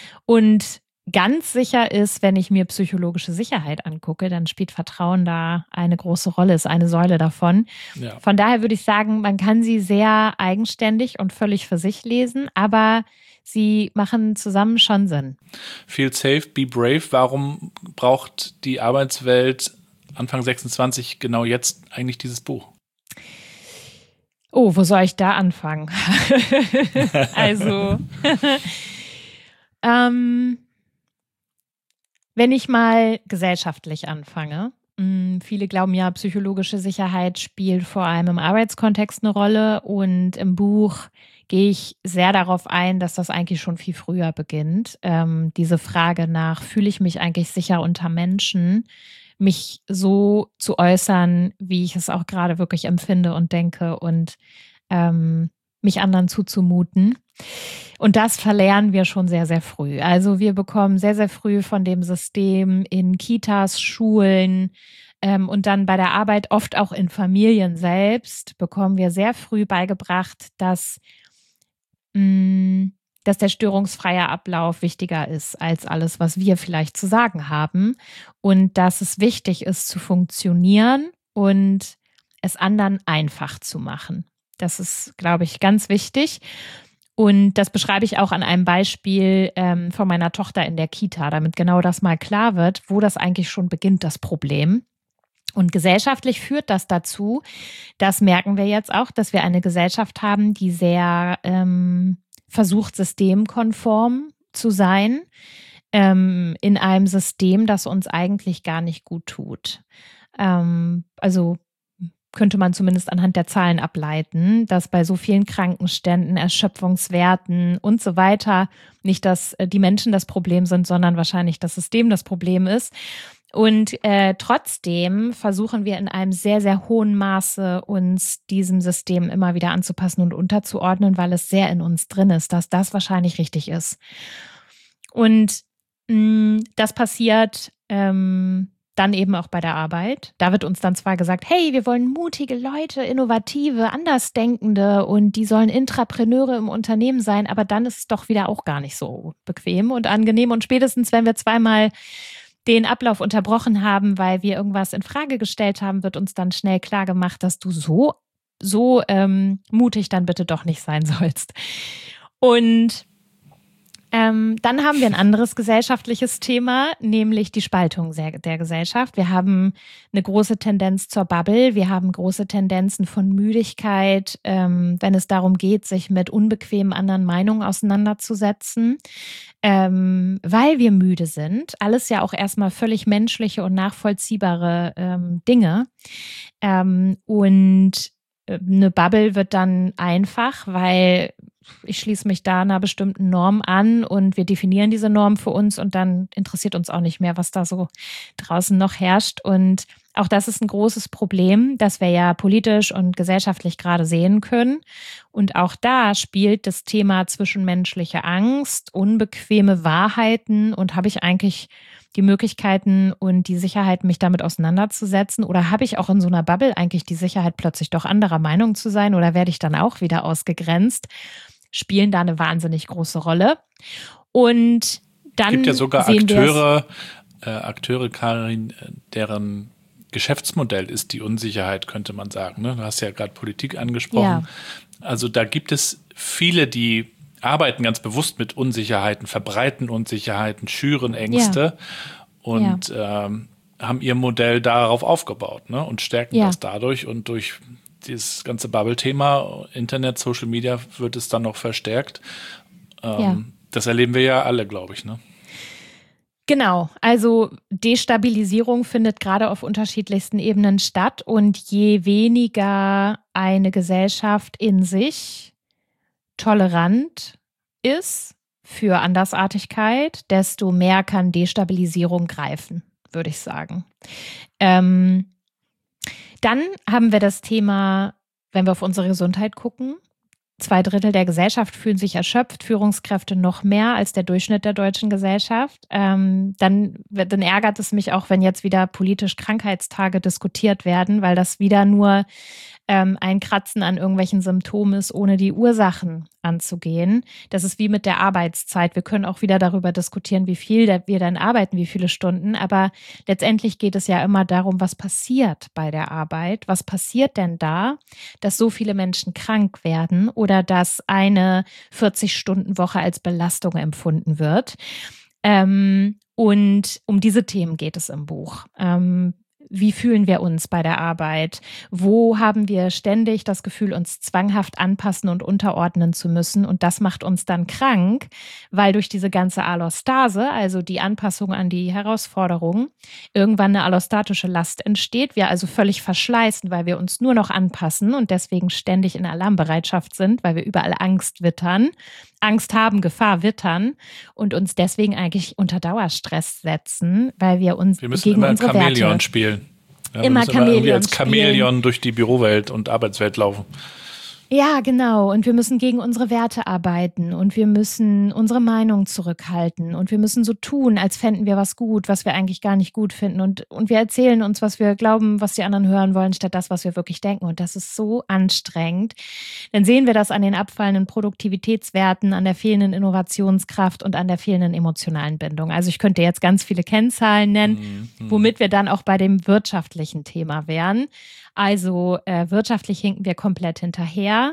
Und ganz sicher ist, wenn ich mir psychologische Sicherheit angucke, dann spielt Vertrauen da eine große Rolle, ist eine Säule davon. Ja. Von daher würde ich sagen, man kann sie sehr eigenständig und völlig für sich lesen, aber sie machen zusammen schon Sinn. Feel safe, be brave. Warum braucht die Arbeitswelt Anfang 26 genau jetzt eigentlich dieses Buch? Oh, wo soll ich da anfangen? Also, wenn ich mal gesellschaftlich anfange, viele glauben ja, psychologische Sicherheit spielt vor allem im Arbeitskontext eine Rolle und im Buch gehe ich sehr darauf ein, dass das eigentlich schon viel früher beginnt. Diese Frage nach, fühle ich mich eigentlich sicher unter Menschen, mich so zu äußern, wie ich es auch gerade wirklich empfinde und denke und mich anderen zuzumuten. Und das verlernen wir schon sehr, sehr früh. Also wir bekommen sehr, sehr früh von dem System in Kitas, Schulen und dann bei der Arbeit, oft auch in Familien selbst, bekommen wir sehr früh beigebracht, dass der störungsfreie Ablauf wichtiger ist als alles, was wir vielleicht zu sagen haben und dass es wichtig ist, zu funktionieren und es anderen einfach zu machen. Das ist, glaube ich, ganz wichtig. Und das beschreibe ich auch an einem Beispiel von meiner Tochter in der Kita, damit genau das mal klar wird, wo das eigentlich schon beginnt, das Problem. Und gesellschaftlich führt das dazu, das merken wir jetzt auch, dass wir eine Gesellschaft haben, die sehr versucht, systemkonform zu sein, in einem System, das uns eigentlich gar nicht gut tut. Also könnte man zumindest anhand der Zahlen ableiten, dass bei so vielen Krankenständen, Erschöpfungswerten und so weiter nicht, dass die Menschen das Problem sind, sondern wahrscheinlich das System das Problem ist. Und trotzdem versuchen wir in einem sehr, sehr hohen Maße, uns diesem System immer wieder anzupassen und unterzuordnen, weil es sehr in uns drin ist, dass das wahrscheinlich richtig ist. Und das passiert dann eben auch bei der Arbeit. Da wird uns dann zwar gesagt, hey, wir wollen mutige Leute, innovative, Andersdenkende und die sollen Intrapreneure im Unternehmen sein, aber dann ist es doch wieder auch gar nicht so bequem und angenehm. Und spätestens, wenn wir zweimal den Ablauf unterbrochen haben, weil wir irgendwas in Frage gestellt haben, wird uns dann schnell klar gemacht, dass du so mutig dann bitte doch nicht sein sollst. Und dann haben wir ein anderes gesellschaftliches Thema, nämlich die Spaltung der Gesellschaft. Wir haben eine große Tendenz zur Bubble. Wir haben große Tendenzen von Müdigkeit, wenn es darum geht, sich mit unbequemen anderen Meinungen auseinanderzusetzen, weil wir müde sind. Alles ja auch erstmal völlig menschliche und nachvollziehbare Dinge. Und eine Bubble wird dann einfach, weil ich schließe mich da einer bestimmten Norm an und wir definieren diese Norm für uns und dann interessiert uns auch nicht mehr, was da so draußen noch herrscht. Und auch das ist ein großes Problem, das wir ja politisch und gesellschaftlich gerade sehen können. Und auch da spielt das Thema zwischenmenschliche Angst, unbequeme Wahrheiten und habe ich eigentlich die Möglichkeiten und die Sicherheit, mich damit auseinanderzusetzen? Oder habe ich auch in so einer Bubble eigentlich die Sicherheit, plötzlich doch anderer Meinung zu sein? Oder werde ich dann auch wieder ausgegrenzt? Spielen da eine wahnsinnig große Rolle. Und dann es gibt ja sogar Akteure, Karin, deren Geschäftsmodell ist die Unsicherheit, könnte man sagen. Ne? Du hast ja gerade Politik angesprochen. Ja. Also da gibt es viele, die arbeiten ganz bewusst mit Unsicherheiten, verbreiten Unsicherheiten, schüren Ängste und haben ihr Modell darauf aufgebaut, ne? Und stärken das dadurch. Und durch dieses ganze Bubble-Thema, Internet, Social Media, wird es dann noch verstärkt. Das erleben wir ja alle, glaube ich, ne? Genau, also Destabilisierung findet gerade auf unterschiedlichsten Ebenen statt und je weniger eine Gesellschaft in sich tolerant ist für Andersartigkeit, desto mehr kann Destabilisierung greifen, würde ich sagen. Dann haben wir das Thema, wenn wir auf unsere Gesundheit gucken, 2/3 der Gesellschaft fühlen sich erschöpft, Führungskräfte noch mehr als der Durchschnitt der deutschen Gesellschaft. Dann ärgert es mich auch, wenn jetzt wieder politisch Krankheitstage diskutiert werden, weil das wieder nur ein Kratzen an irgendwelchen Symptomen ist, ohne die Ursachen anzugehen. Das ist wie mit der Arbeitszeit. Wir können auch wieder darüber diskutieren, wie viel wir dann arbeiten, wie viele Stunden. Aber letztendlich geht es ja immer darum, was passiert bei der Arbeit. Was passiert denn da, dass so viele Menschen krank werden oder dass eine 40-Stunden-Woche als Belastung empfunden wird? Und um diese Themen geht es im Buch. Wie fühlen wir uns bei der Arbeit? Wo haben wir ständig das Gefühl, uns zwanghaft anpassen und unterordnen zu müssen? Und das macht uns dann krank, weil durch diese ganze Allostase, also die Anpassung an die Herausforderungen, irgendwann eine allostatische Last entsteht. Wir also völlig verschleißen, weil wir uns nur noch anpassen und deswegen ständig in Alarmbereitschaft sind, weil wir überall Angst wittern. Angst haben, Gefahr wittern und uns deswegen eigentlich unter Dauerstress setzen, weil wir uns müssen gegen immer unsere Chamäleon Werte spielen. Ja, immer irgendwie als Chamäleon Chamäleon durch die Bürowelt und Arbeitswelt laufen. Ja, genau. Und wir müssen gegen unsere Werte arbeiten und wir müssen unsere Meinung zurückhalten und wir müssen so tun, als fänden wir was gut, was wir eigentlich gar nicht gut finden und wir erzählen uns, was wir glauben, was die anderen hören wollen, statt das, was wir wirklich denken. Und das ist so anstrengend. Dann sehen wir das an den abfallenden Produktivitätswerten, an der fehlenden Innovationskraft und an der fehlenden emotionalen Bindung. Also ich könnte jetzt ganz viele Kennzahlen nennen, womit wir dann auch bei dem wirtschaftlichen Thema wären. Also wirtschaftlich hinken wir komplett hinterher.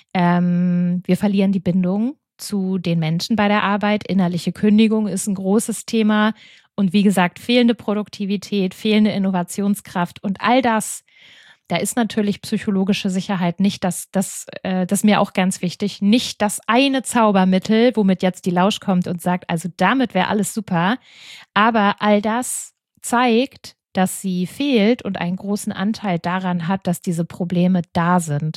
Wir verlieren die Bindung zu den Menschen bei der Arbeit. Innerliche Kündigung ist ein großes Thema. Und wie gesagt, fehlende Produktivität, fehlende Innovationskraft und all das, da ist natürlich psychologische Sicherheit nicht das ist mir auch ganz wichtig, nicht das eine Zaubermittel, womit jetzt die Lausch kommt und sagt, also damit wäre alles super. Aber all das zeigt, dass sie fehlt und einen großen Anteil daran hat, dass diese Probleme da sind.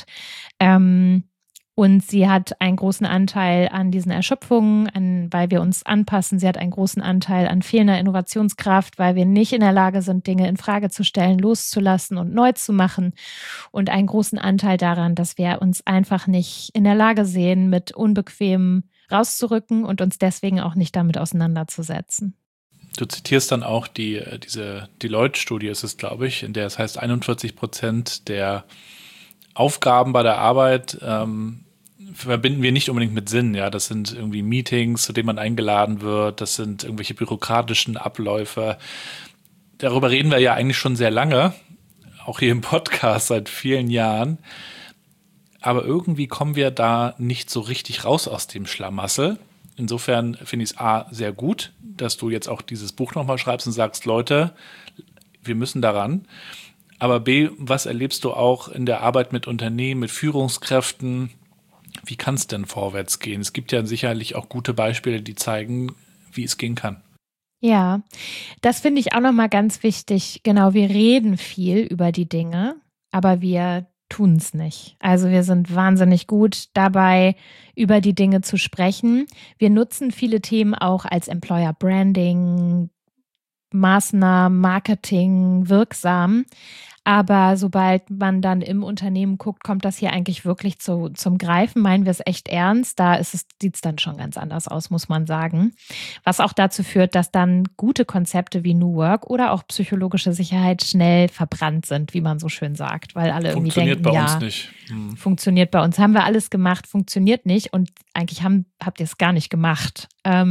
Und sie hat einen großen Anteil an diesen Erschöpfungen, weil wir uns anpassen. Sie hat einen großen Anteil an fehlender Innovationskraft, weil wir nicht in der Lage sind, Dinge in Frage zu stellen, loszulassen und neu zu machen. Und einen großen Anteil daran, dass wir uns einfach nicht in der Lage sehen, mit Unbequemem rauszurücken und uns deswegen auch nicht damit auseinanderzusetzen. Du zitierst dann auch diese Deloitte-Studie, ist es, glaube ich, in der es heißt, 41% der Aufgaben bei der Arbeit verbinden wir nicht unbedingt mit Sinn. Ja, das sind irgendwie Meetings, zu denen man eingeladen wird. Das sind irgendwelche bürokratischen Abläufe. Darüber reden wir ja eigentlich schon sehr lange, auch hier im Podcast seit vielen Jahren. Aber irgendwie kommen wir da nicht so richtig raus aus dem Schlamassel. Insofern finde ich es A, sehr gut, dass du jetzt auch dieses Buch nochmal schreibst und sagst, Leute, wir müssen daran. Aber B, was erlebst du auch in der Arbeit mit Unternehmen, mit Führungskräften? Wie kann es denn vorwärts gehen? Es gibt ja sicherlich auch gute Beispiele, die zeigen, wie es gehen kann. Ja, das finde ich auch nochmal ganz wichtig. Genau, wir reden viel über die Dinge, aber wir tun es nicht. Also wir sind wahnsinnig gut dabei, über die Dinge zu sprechen. Wir nutzen viele Themen auch als Employer Branding, Maßnahmen, Marketing wirksam. Aber sobald man dann im Unternehmen guckt, kommt das hier eigentlich wirklich zum Greifen. Meinen wir es echt ernst? Da sieht es dann schon ganz anders aus, muss man sagen. Was auch dazu führt, dass dann gute Konzepte wie New Work oder auch psychologische Sicherheit schnell verbrannt sind, wie man so schön sagt. Weil alle irgendwie denken, funktioniert bei uns nicht. Funktioniert bei uns. Haben wir alles gemacht, funktioniert nicht. Und eigentlich habt ihr es gar nicht gemacht.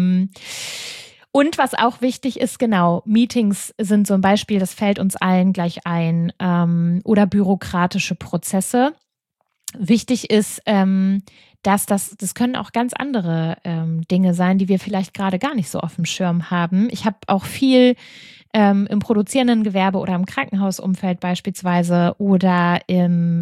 Und was auch wichtig ist, genau, Meetings sind so ein Beispiel, das fällt uns allen gleich ein, oder bürokratische Prozesse. Wichtig ist, dass das können auch ganz andere Dinge sein, die wir vielleicht gerade gar nicht so auf dem Schirm haben. Ich habe auch viel im produzierenden Gewerbe oder im Krankenhausumfeld beispielsweise oder im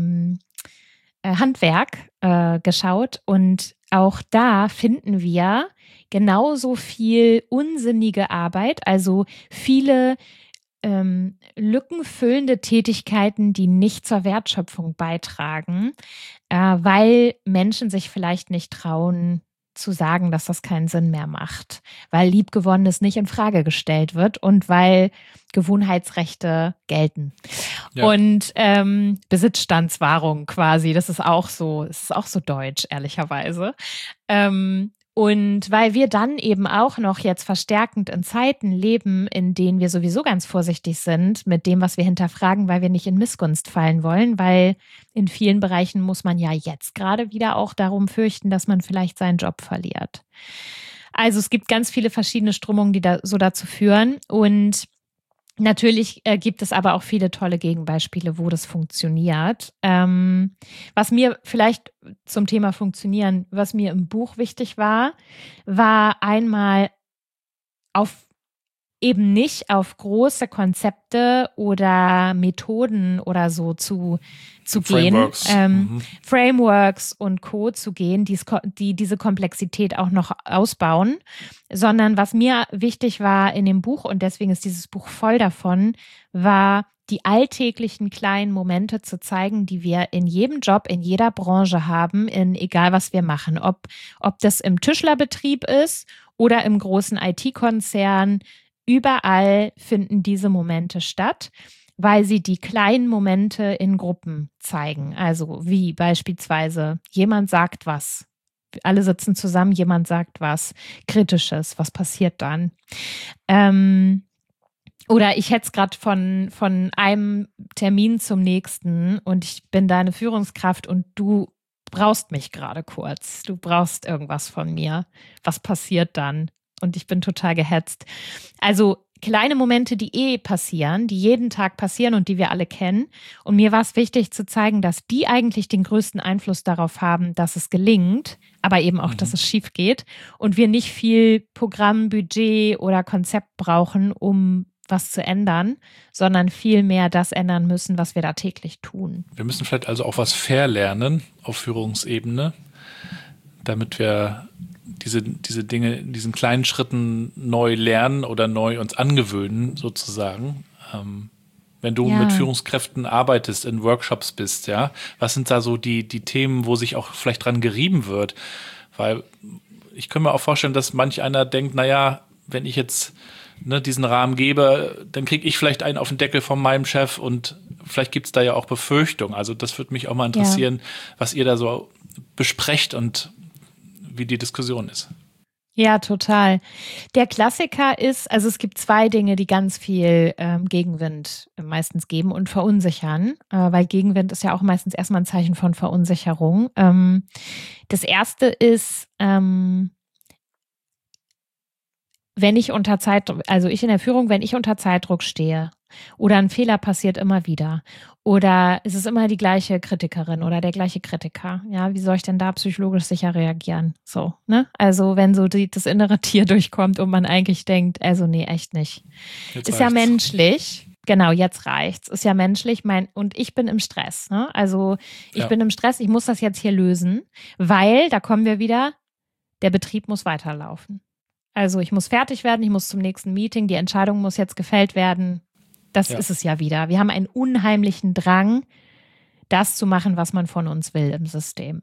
Handwerk geschaut und auch da finden wir genauso viel unsinnige Arbeit, also viele lückenfüllende Tätigkeiten, die nicht zur Wertschöpfung beitragen, weil Menschen sich vielleicht nicht trauen zu sagen, dass das keinen Sinn mehr macht, weil Liebgewonnenes nicht in Frage gestellt wird und weil Gewohnheitsrechte gelten. Ja. Und Besitzstandswahrung quasi, das ist auch so deutsch, ehrlicherweise. Und weil wir dann eben auch noch jetzt verstärkend in Zeiten leben, in denen wir sowieso ganz vorsichtig sind mit dem, was wir hinterfragen, weil wir nicht in Missgunst fallen wollen, weil in vielen Bereichen muss man ja jetzt gerade wieder auch darum fürchten, dass man vielleicht seinen Job verliert. Also es gibt ganz viele verschiedene Strömungen, die da so dazu führen und natürlich gibt es aber auch viele tolle Gegenbeispiele, wo das funktioniert. Was mir vielleicht zum Thema Funktionieren, was mir im Buch wichtig war einmal eben nicht auf große Konzepte oder Methoden oder so zu Frameworks. gehen, Frameworks und Co. zu gehen, die diese Komplexität auch noch ausbauen, sondern was mir wichtig war in dem Buch, und deswegen ist dieses Buch voll davon, war die alltäglichen kleinen Momente zu zeigen, die wir in jedem Job, in jeder Branche haben, in egal was wir machen, ob das im Tischlerbetrieb ist oder im großen IT-Konzern. Überall finden diese Momente statt, weil sie die kleinen Momente in Gruppen zeigen. Also wie beispielsweise jemand sagt was. Alle sitzen zusammen, jemand sagt was Kritisches. Was passiert dann? Oder ich hätte es gerade von einem Termin zum nächsten und ich bin deine Führungskraft und du brauchst mich gerade kurz. Du brauchst irgendwas von mir. Was passiert dann? Und ich bin total gehetzt. Also kleine Momente, die passieren, die jeden Tag passieren und die wir alle kennen. Und mir war es wichtig zu zeigen, dass die eigentlich den größten Einfluss darauf haben, dass es gelingt, aber eben auch, dass es schief geht. Und wir nicht viel Programm, Budget oder Konzept brauchen, um was zu ändern, sondern viel mehr das ändern müssen, was wir da täglich tun. Wir müssen vielleicht also auch was verlernen auf Führungsebene, damit wir diese Dinge in diesen kleinen Schritten neu lernen oder neu uns angewöhnen, sozusagen. Wenn du mit Führungskräften arbeitest, in Workshops bist, ja, was sind da so die Themen, wo sich auch vielleicht dran gerieben wird? Weil ich kann mir auch vorstellen, dass manch einer denkt, naja, wenn ich jetzt diesen Rahmen gebe, dann kriege ich vielleicht einen auf den Deckel von meinem Chef und vielleicht gibt es da ja auch Befürchtungen. Also das würde mich auch mal interessieren, was ihr da so besprecht und wie die Diskussion ist. Ja, total. Der Klassiker ist, also es gibt zwei Dinge, die ganz viel Gegenwind meistens geben und verunsichern, weil Gegenwind ist ja auch meistens erstmal ein Zeichen von Verunsicherung. Das erste ist, wenn ich unter Zeitdruck, also ich in der Führung, wenn ich unter Zeitdruck stehe oder ein Fehler passiert immer wieder oder es ist immer die gleiche Kritikerin oder der gleiche Kritiker, ja, wie soll ich denn da psychologisch sicher reagieren? So, ne? Also wenn so das innere Tier durchkommt und man eigentlich denkt, also nee, echt nicht. Jetzt ist reicht's. Ja menschlich. Genau, jetzt reicht's. Ist ja menschlich. Und ich bin im Stress. Ne? Also ich bin im Stress, ich muss das jetzt hier lösen, weil, da kommen wir wieder, der Betrieb muss weiterlaufen. Also ich muss fertig werden, ich muss zum nächsten Meeting, die Entscheidung muss jetzt gefällt werden. Das ist es ja wieder. Wir haben einen unheimlichen Drang, das zu machen, was man von uns will im System.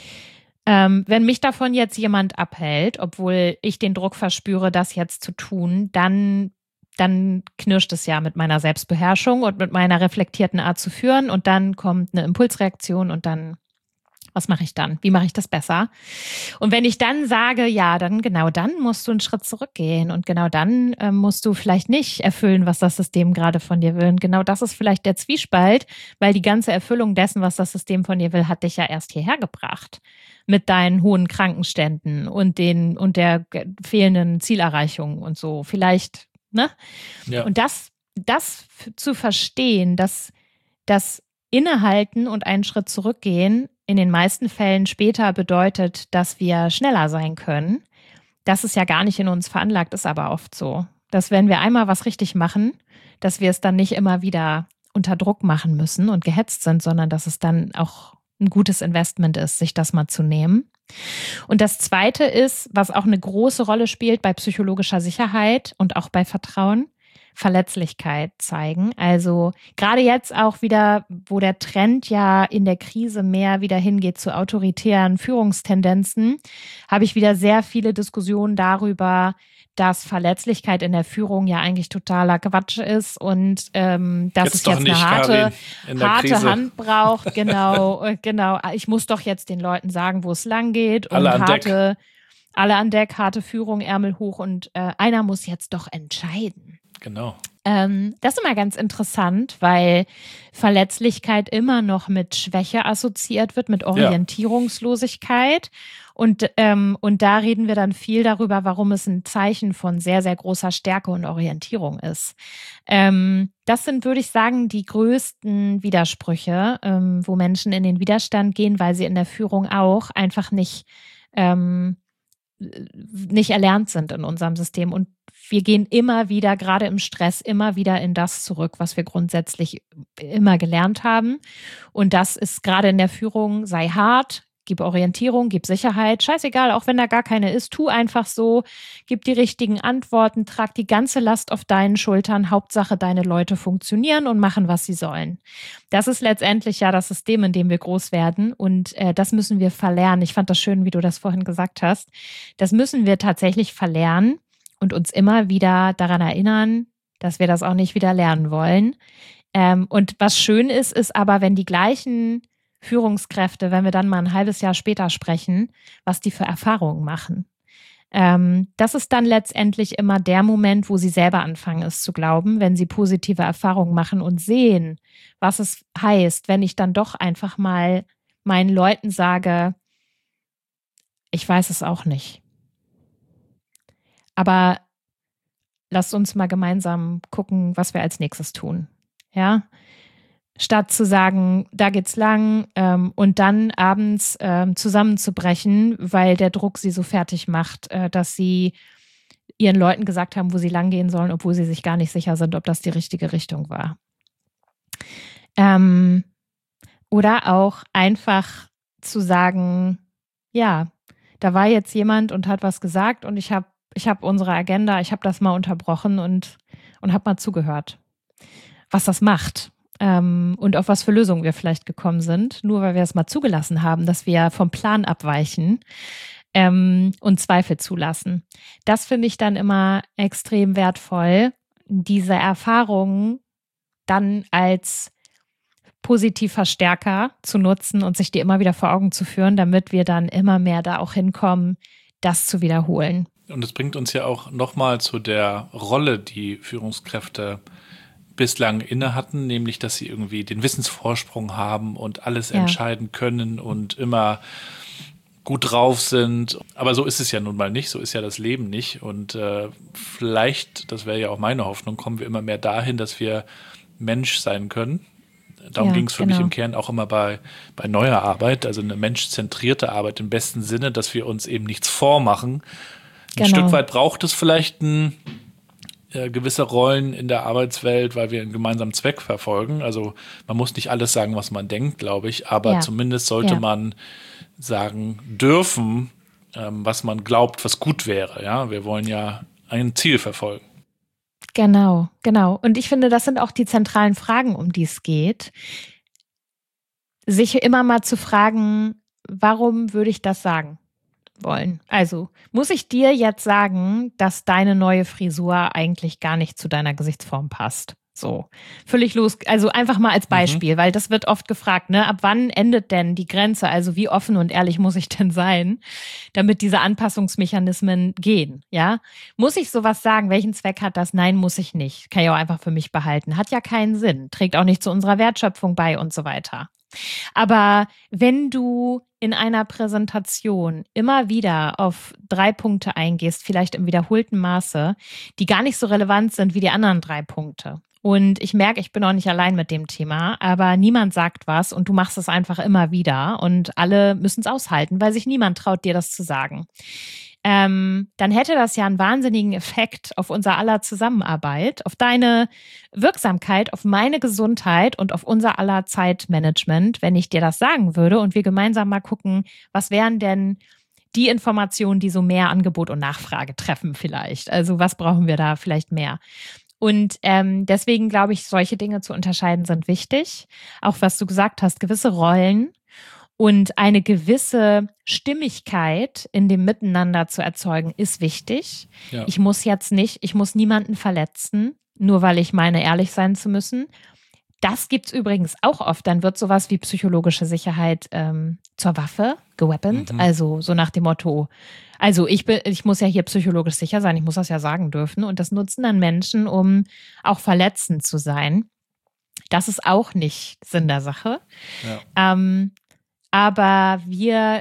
Wenn mich davon jetzt jemand abhält, obwohl ich den Druck verspüre, das jetzt zu tun, dann knirscht es ja mit meiner Selbstbeherrschung und mit meiner reflektierten Art zu führen und dann kommt eine Impulsreaktion und dann, was mache ich dann? Wie mache ich das besser? Und wenn ich dann sage, ja, dann musst du einen Schritt zurückgehen und genau dann musst du vielleicht nicht erfüllen, was das System gerade von dir will. Und genau das ist vielleicht der Zwiespalt, weil die ganze Erfüllung dessen, was das System von dir will, hat dich ja erst hierher gebracht. Mit deinen hohen Krankenständen und der fehlenden Zielerreichung und so. Vielleicht, ne? Ja. Und das zu verstehen, dass das Innehalten und einen Schritt zurückgehen in den meisten Fällen später bedeutet, dass wir schneller sein können. Das ist ja gar nicht in uns veranlagt, ist aber oft so. Dass wenn wir einmal was richtig machen, dass wir es dann nicht immer wieder unter Druck machen müssen und gehetzt sind, sondern dass es dann auch ein gutes Investment ist, sich das mal zu nehmen. Und das Zweite ist, was auch eine große Rolle spielt bei psychologischer Sicherheit und auch bei Vertrauen, Verletzlichkeit zeigen. Also gerade jetzt auch wieder, wo der Trend ja in der Krise mehr wieder hingeht zu autoritären Führungstendenzen, habe ich wieder sehr viele Diskussionen darüber, dass Verletzlichkeit in der Führung ja eigentlich totaler Quatsch ist und dass es jetzt eine harte Hand braucht. Genau. Ich muss doch jetzt den Leuten sagen, wo es lang geht. Und alle an Deck, harte Führung, Ärmel hoch und einer muss jetzt doch entscheiden. Genau. Das ist immer ganz interessant, weil Verletzlichkeit immer noch mit Schwäche assoziiert wird, mit Orientierungslosigkeit. Und da reden wir dann viel darüber, warum es ein Zeichen von sehr, sehr großer Stärke und Orientierung ist. Das sind, würde ich sagen, die größten Widersprüche, wo Menschen in den Widerstand gehen, weil sie in der Führung auch einfach nicht erlernt sind in unserem System. Und wir gehen immer wieder, gerade im Stress, immer wieder in das zurück, was wir grundsätzlich immer gelernt haben. Und das ist gerade in der Führung, sei hart, gib Orientierung, gib Sicherheit, scheißegal, auch wenn da gar keine ist, tu einfach so, gib die richtigen Antworten, trag die ganze Last auf deinen Schultern, Hauptsache deine Leute funktionieren und machen, was sie sollen. Das ist letztendlich ja das System, in dem wir groß werden und das müssen wir verlernen. Ich fand das schön, wie du das vorhin gesagt hast. Das müssen wir tatsächlich verlernen und uns immer wieder daran erinnern, dass wir das auch nicht wieder lernen wollen. Und was schön ist, ist aber, wenn die gleichen Führungskräfte, wenn wir dann mal ein halbes Jahr später sprechen, was die für Erfahrungen machen. Das ist dann letztendlich immer der Moment, wo sie selber anfangen, es zu glauben, wenn sie positive Erfahrungen machen und sehen, was es heißt, wenn ich dann doch einfach mal meinen Leuten sage, ich weiß es auch nicht. Aber lasst uns mal gemeinsam gucken, was wir als nächstes tun. Ja? Statt zu sagen, da geht's lang und dann abends zusammenzubrechen, weil der Druck sie so fertig macht, dass sie ihren Leuten gesagt haben, wo sie lang gehen sollen, obwohl sie sich gar nicht sicher sind, ob das die richtige Richtung war. Oder auch einfach zu sagen, ja, da war jetzt jemand und hat was gesagt und ich hab unsere Agenda, ich habe das mal unterbrochen und habe mal zugehört. was das macht. Und auf was für Lösungen wir vielleicht gekommen sind, nur weil wir es mal zugelassen haben, dass wir vom Plan abweichen und Zweifel zulassen. Das finde ich dann immer extrem wertvoll, diese Erfahrungen dann als Positivverstärker zu nutzen und sich die immer wieder vor Augen zu führen, damit wir dann immer mehr da auch hinkommen, das zu wiederholen. Und es bringt uns ja auch nochmal zu der Rolle, die Führungskräfte bislang inne hatten, nämlich, dass sie irgendwie den Wissensvorsprung haben und alles entscheiden können und immer gut drauf sind. Aber so ist es ja nun mal nicht, so ist ja das Leben nicht. Und vielleicht, das wäre ja auch meine Hoffnung, kommen wir immer mehr dahin, dass wir Mensch sein können. Darum ging es für mich im Kern auch immer bei neuer Arbeit, also eine menschzentrierte Arbeit im besten Sinne, dass wir uns eben nichts vormachen. Ein Stück weit braucht es vielleicht gewisse Rollen in der Arbeitswelt, weil wir einen gemeinsamen Zweck verfolgen. Also man muss nicht alles sagen, was man denkt, glaube ich, aber zumindest sollte man sagen dürfen, was man glaubt, was gut wäre. Ja, wir wollen ja ein Ziel verfolgen. Genau. Und ich finde, das sind auch die zentralen Fragen, um die es geht. Sich immer mal zu fragen, warum würde ich das sagen wollen? Also, muss ich dir jetzt sagen, dass deine neue Frisur eigentlich gar nicht zu deiner Gesichtsform passt? So, völlig los. Also einfach mal als Beispiel, weil das wird oft gefragt, ne? Ab wann endet denn die Grenze? Also wie offen und ehrlich muss ich denn sein, damit diese Anpassungsmechanismen gehen? Ja, muss ich sowas sagen? Welchen Zweck hat das? Nein, muss ich nicht. Kann ich auch einfach für mich behalten. Hat ja keinen Sinn. Trägt auch nicht zu unserer Wertschöpfung bei und so weiter. Aber wenn du in einer Präsentation immer wieder auf 3 Punkte eingehst, vielleicht im wiederholten Maße, die gar nicht so relevant sind wie die anderen 3 Punkte. Und ich merke, ich bin auch nicht allein mit dem Thema, aber niemand sagt was und du machst es einfach immer wieder und alle müssen es aushalten, weil sich niemand traut, dir das zu sagen. Dann hätte das ja einen wahnsinnigen Effekt auf unser aller Zusammenarbeit, auf deine Wirksamkeit, auf meine Gesundheit und auf unser aller Zeitmanagement, wenn ich dir das sagen würde und wir gemeinsam mal gucken, was wären denn die Informationen, die so mehr Angebot und Nachfrage treffen vielleicht. Also was brauchen wir da vielleicht mehr? Und deswegen glaube ich, solche Dinge zu unterscheiden sind wichtig. Auch was du gesagt hast, gewisse Rollen und eine gewisse Stimmigkeit in dem Miteinander zu erzeugen, ist wichtig. Ja. Ich muss niemanden verletzen, nur weil ich meine, ehrlich sein zu müssen. Das gibt's übrigens auch oft. Dann wird sowas wie psychologische Sicherheit zur Waffe geweapont. Also so nach dem Motto, also ich muss ja hier psychologisch sicher sein, ich muss das ja sagen dürfen. Und das nutzen dann Menschen, um auch verletzend zu sein. Das ist auch nicht Sinn der Sache. Ja. Aber wir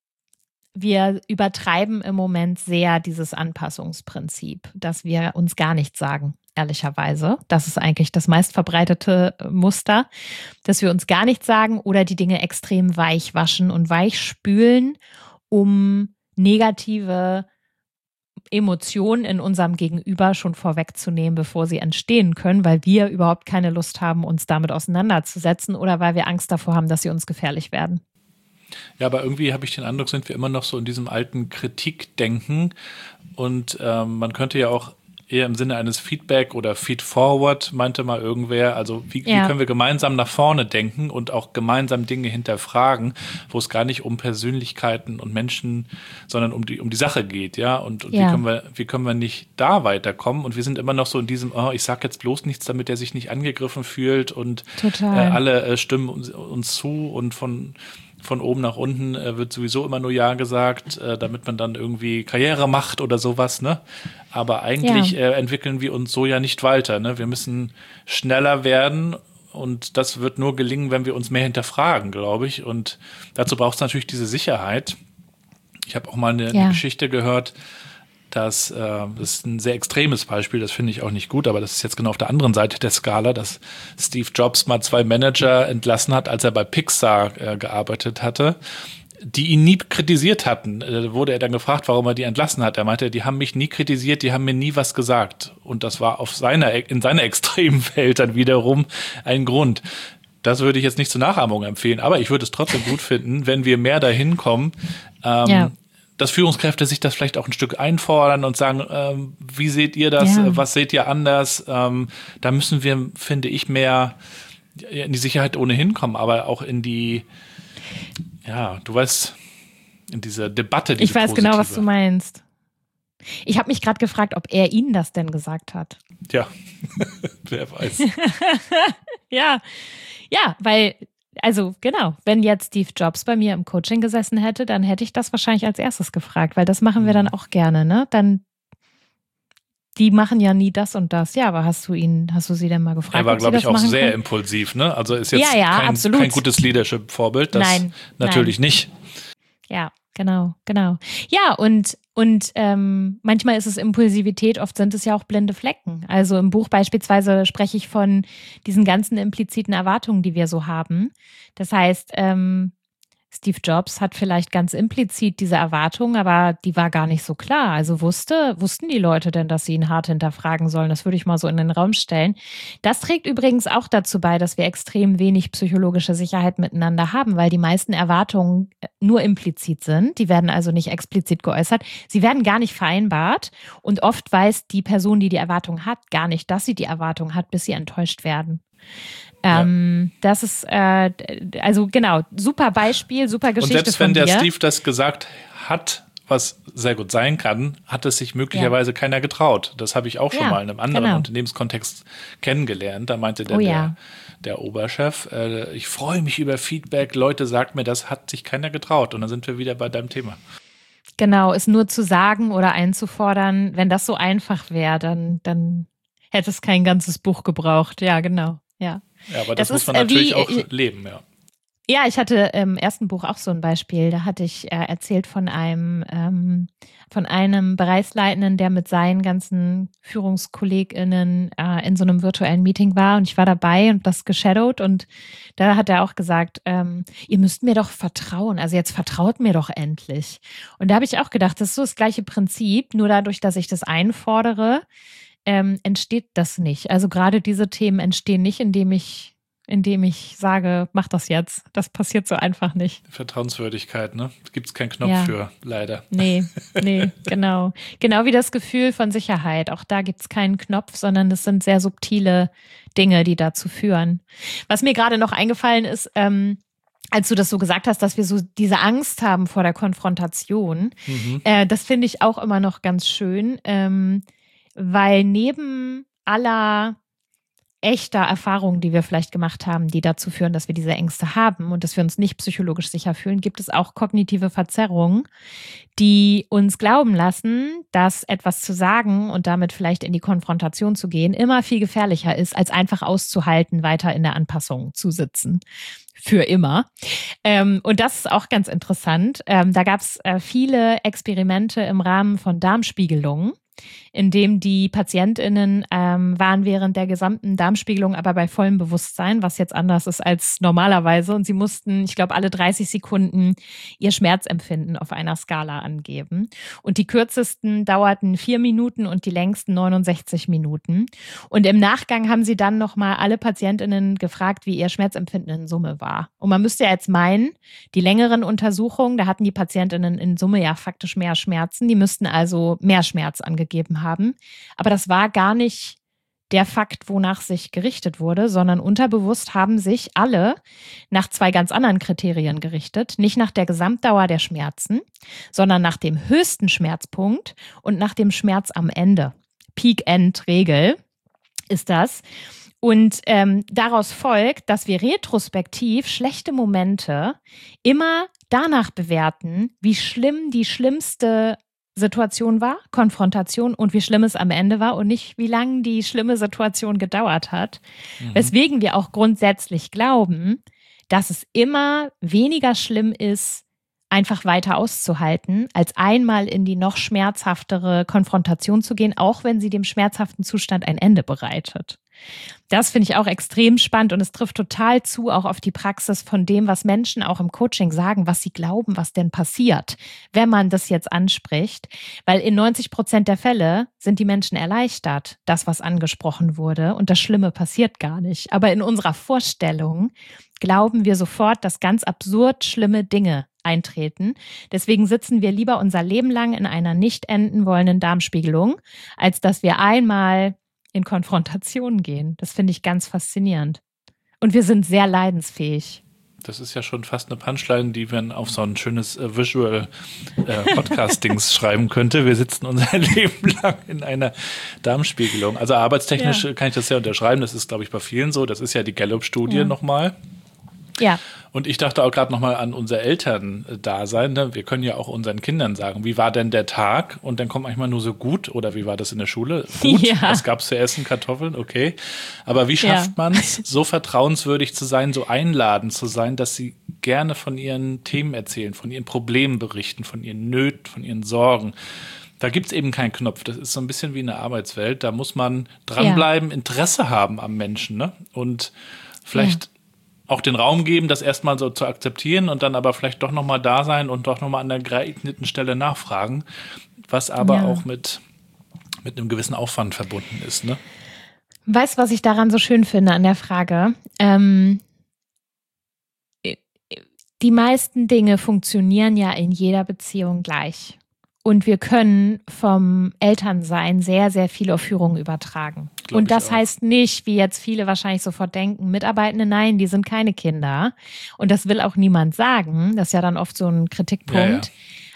übertreiben im Moment sehr dieses Anpassungsprinzip, dass wir uns gar nichts sagen, ehrlicherweise. Das ist eigentlich das meistverbreitete Muster, dass wir uns gar nichts sagen oder die Dinge extrem weich waschen und weich spülen, um negative Emotionen in unserem Gegenüber schon vorwegzunehmen, bevor sie entstehen können, weil wir überhaupt keine Lust haben, uns damit auseinanderzusetzen oder weil wir Angst davor haben, dass sie uns gefährlich werden. Ja, aber irgendwie habe ich den Eindruck, sind wir immer noch so in diesem alten Kritikdenken und man könnte ja auch eher im Sinne eines Feedback oder Feedforward, meinte mal irgendwer, also wie können wir gemeinsam nach vorne denken und auch gemeinsam Dinge hinterfragen, wo es gar nicht um Persönlichkeiten und Menschen, sondern um die Sache geht, ja, und wie können wir nicht da weiterkommen und wir sind immer noch so in diesem, ich sag jetzt bloß nichts, damit er sich nicht angegriffen fühlt und alle stimmen uns zu und von oben nach unten wird sowieso immer nur Ja gesagt, damit man dann irgendwie Karriere macht oder sowas, ne? Aber eigentlich entwickeln wir uns so ja nicht weiter, ne? Wir müssen schneller werden und das wird nur gelingen, wenn wir uns mehr hinterfragen, glaube ich. Und dazu braucht es natürlich diese Sicherheit. Ich habe auch mal eine Geschichte gehört, das ist ein sehr extremes Beispiel, das finde ich auch nicht gut, aber das ist jetzt genau auf der anderen Seite der Skala, dass Steve Jobs mal 2 Manager entlassen hat, als er bei Pixar gearbeitet hatte, die ihn nie kritisiert hatten. Da wurde er dann gefragt, warum er die entlassen hat. Er meinte, die haben mich nie kritisiert, die haben mir nie was gesagt. Und das war in seiner extremen Welt dann wiederum ein Grund. Das würde ich jetzt nicht zur Nachahmung empfehlen, aber ich würde es trotzdem gut finden, wenn wir mehr dahin kommen, dass Führungskräfte sich das vielleicht auch ein Stück einfordern und sagen, wie seht ihr das, was seht ihr anders? Da müssen wir, finde ich, mehr in die Sicherheit ohnehin kommen, aber auch in die, du weißt, in diese Debatte, Ich weiß genau, was du meinst. Ich habe mich gerade gefragt, ob er Ihnen das denn gesagt hat. Ja, wer weiß. Ja, weil, also genau, wenn jetzt Steve Jobs bei mir im Coaching gesessen hätte, dann hätte ich das wahrscheinlich als erstes gefragt, weil das machen wir dann auch gerne, ne? Dann, die machen ja nie das und das. Ja, aber hast du sie denn mal gefragt? Er war, glaube ich, auch sehr können? impulsiv, ne? Also ist jetzt kein gutes Leadership-Vorbild, das Nein, natürlich nicht. Ja, genau. Ja, und manchmal ist es Impulsivität, oft sind es ja auch blinde Flecken. Also im Buch beispielsweise spreche ich von diesen ganzen impliziten Erwartungen, die wir so haben. Das heißt, Steve Jobs hat vielleicht ganz implizit diese Erwartung, aber die war gar nicht so klar. Also wussten die Leute denn, dass sie ihn hart hinterfragen sollen? Das würde ich mal so in den Raum stellen. Das trägt übrigens auch dazu bei, dass wir extrem wenig psychologische Sicherheit miteinander haben, weil die meisten Erwartungen nur implizit sind. Die werden also nicht explizit geäußert. Sie werden gar nicht vereinbart und oft weiß die Person, die die Erwartung hat, gar nicht, dass sie die Erwartung hat, bis sie enttäuscht werden. Das ist, also genau, super Beispiel, super Geschichte. Und selbst wenn der Steve das gesagt hat, was sehr gut sein kann, hat es sich möglicherweise keiner getraut. Das habe ich auch schon mal in einem anderen Unternehmenskontext kennengelernt. Da meinte der Oberchef, ich freue mich über Feedback, Leute, sagt mir, das hat sich keiner getraut. Und dann sind wir wieder bei deinem Thema. Genau, es nur zu sagen oder einzufordern, wenn das so einfach wäre, dann hätte es kein ganzes Buch gebraucht. Ja, genau, ja. Ja, aber das muss man natürlich auch leben, ja. Ja, ich hatte im ersten Buch auch so ein Beispiel. Da hatte ich erzählt von einem Bereichsleitenden, der mit seinen ganzen FührungskollegInnen in so einem virtuellen Meeting war und ich war dabei und das geshadowt und da hat er auch gesagt, ihr müsst mir doch vertrauen, also jetzt vertraut mir doch endlich. Und da habe ich auch gedacht, das ist so das gleiche Prinzip, nur dadurch, dass ich das einfordere, entsteht das nicht. Also gerade diese Themen entstehen nicht, indem ich sage, mach das jetzt. Das passiert so einfach nicht. Vertrauenswürdigkeit, ne? Gibt es keinen Knopf für, leider. Nee, genau. Genau wie das Gefühl von Sicherheit. Auch da gibt es keinen Knopf, sondern das sind sehr subtile Dinge, die dazu führen. Was mir gerade noch eingefallen ist, als du das so gesagt hast, dass wir so diese Angst haben vor der Konfrontation, das finde ich auch immer noch ganz schön, weil neben aller echter Erfahrungen, die wir vielleicht gemacht haben, die dazu führen, dass wir diese Ängste haben und dass wir uns nicht psychologisch sicher fühlen, gibt es auch kognitive Verzerrungen, die uns glauben lassen, dass etwas zu sagen und damit vielleicht in die Konfrontation zu gehen, immer viel gefährlicher ist, als einfach auszuhalten, weiter in der Anpassung zu sitzen. Für immer. Und das ist auch ganz interessant. Da gab es viele Experimente im Rahmen von Darmspiegelungen, in dem die PatientInnen waren während der gesamten Darmspiegelung aber bei vollem Bewusstsein, was jetzt anders ist als normalerweise. Und sie mussten, ich glaube, alle 30 Sekunden ihr Schmerzempfinden auf einer Skala angeben. Und die kürzesten dauerten 4 Minuten und die längsten 69 Minuten. Und im Nachgang haben sie dann nochmal alle PatientInnen gefragt, wie ihr Schmerzempfinden in Summe war. Und man müsste ja jetzt meinen, die längeren Untersuchungen, da hatten die PatientInnen in Summe ja faktisch mehr Schmerzen. Die müssten also mehr Schmerz angegeben haben. Aber das war gar nicht der Fakt, wonach sich gerichtet wurde, sondern unterbewusst haben sich alle nach 2 ganz anderen Kriterien gerichtet. Nicht nach der Gesamtdauer der Schmerzen, sondern nach dem höchsten Schmerzpunkt und nach dem Schmerz am Ende. Peak-End-Regel ist das. Und daraus folgt, dass wir retrospektiv schlechte Momente immer danach bewerten, wie schlimm die schlimmste Situation war, Konfrontation und wie schlimm es am Ende war und nicht, wie lange die schlimme Situation gedauert hat. Weswegen wir auch grundsätzlich glauben, dass es immer weniger schlimm ist, einfach weiter auszuhalten, als einmal in die noch schmerzhaftere Konfrontation zu gehen, auch wenn sie dem schmerzhaften Zustand ein Ende bereitet. Das finde ich auch extrem spannend und es trifft total zu auch auf die Praxis von dem, was Menschen auch im Coaching sagen, was sie glauben, was denn passiert, wenn man das jetzt anspricht. Weil in 90% der Fälle sind die Menschen erleichtert, das, was angesprochen wurde und das Schlimme passiert gar nicht. Aber in unserer Vorstellung glauben wir sofort, dass ganz absurd schlimme Dinge eintreten. Deswegen sitzen wir lieber unser Leben lang in einer nicht enden wollenden Darmspiegelung, als dass wir einmal in Konfrontation gehen. Das finde ich ganz faszinierend. Und wir sind sehr leidensfähig. Das ist ja schon fast eine Punchline, die man auf so ein schönes Visual Podcastings schreiben könnte. Wir sitzen unser Leben lang in einer Darmspiegelung. Also arbeitstechnisch kann ich das ja unterschreiben. Das ist, glaube ich, bei vielen so. Das ist ja die Gallup-Studie nochmal. Ja. Und ich dachte auch gerade nochmal an unser Elterndasein. Ne? Wir können ja auch unseren Kindern sagen, wie war denn der Tag? Und dann kommt manchmal nur so gut. Oder wie war das in der Schule? Gut, was gab's zu essen? Kartoffeln, okay. Aber wie schafft man es, so vertrauenswürdig zu sein, so einladend zu sein, dass sie gerne von ihren Themen erzählen, von ihren Problemen berichten, von ihren Nöten, von ihren Sorgen? Da gibt's eben keinen Knopf. Das ist so ein bisschen wie eine Arbeitswelt. Da muss man dranbleiben, Interesse haben am Menschen. Ne? Und vielleicht auch den Raum geben, das erstmal so zu akzeptieren und dann aber vielleicht doch nochmal da sein und doch nochmal an der geeigneten Stelle nachfragen, was aber auch mit einem gewissen Aufwand verbunden ist. Ne? Weißt du, was ich daran so schön finde an der Frage? Die meisten Dinge funktionieren ja in jeder Beziehung gleich. Und wir können vom Elternsein sehr, sehr viel auf Führung übertragen. Und das heißt nicht, wie jetzt viele wahrscheinlich sofort denken, Mitarbeitende, nein, die sind keine Kinder. Und das will auch niemand sagen. Das ist ja dann oft so ein Kritikpunkt.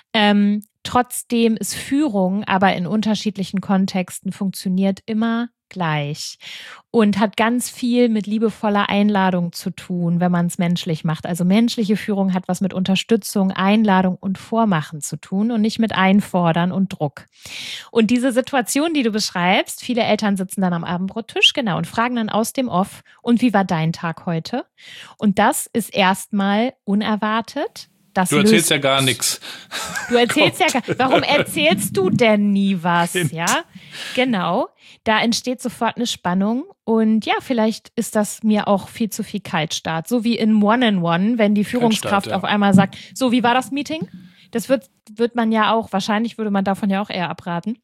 Trotzdem ist Führung aber in unterschiedlichen Kontexten funktioniert immer gleich und hat ganz viel mit liebevoller Einladung zu tun, wenn man es menschlich macht. Also menschliche Führung hat was mit Unterstützung, Einladung und Vormachen zu tun und nicht mit Einfordern und Druck. Und diese Situation, die du beschreibst, viele Eltern sitzen dann am Abendbrottisch, genau, und fragen dann aus dem Off, und wie war dein Tag heute? Und das ist erstmal unerwartet. Du erzählst ja gar nichts. Du erzählst warum erzählst du denn nie was? Ja, genau. Da entsteht sofort eine Spannung und ja, vielleicht ist das mir auch viel zu viel Kaltstart. So wie in One-on-One, wenn die Führungskraft auf einmal sagt, so, wie war das Meeting? Das wird man ja auch, wahrscheinlich würde man davon ja auch eher abraten.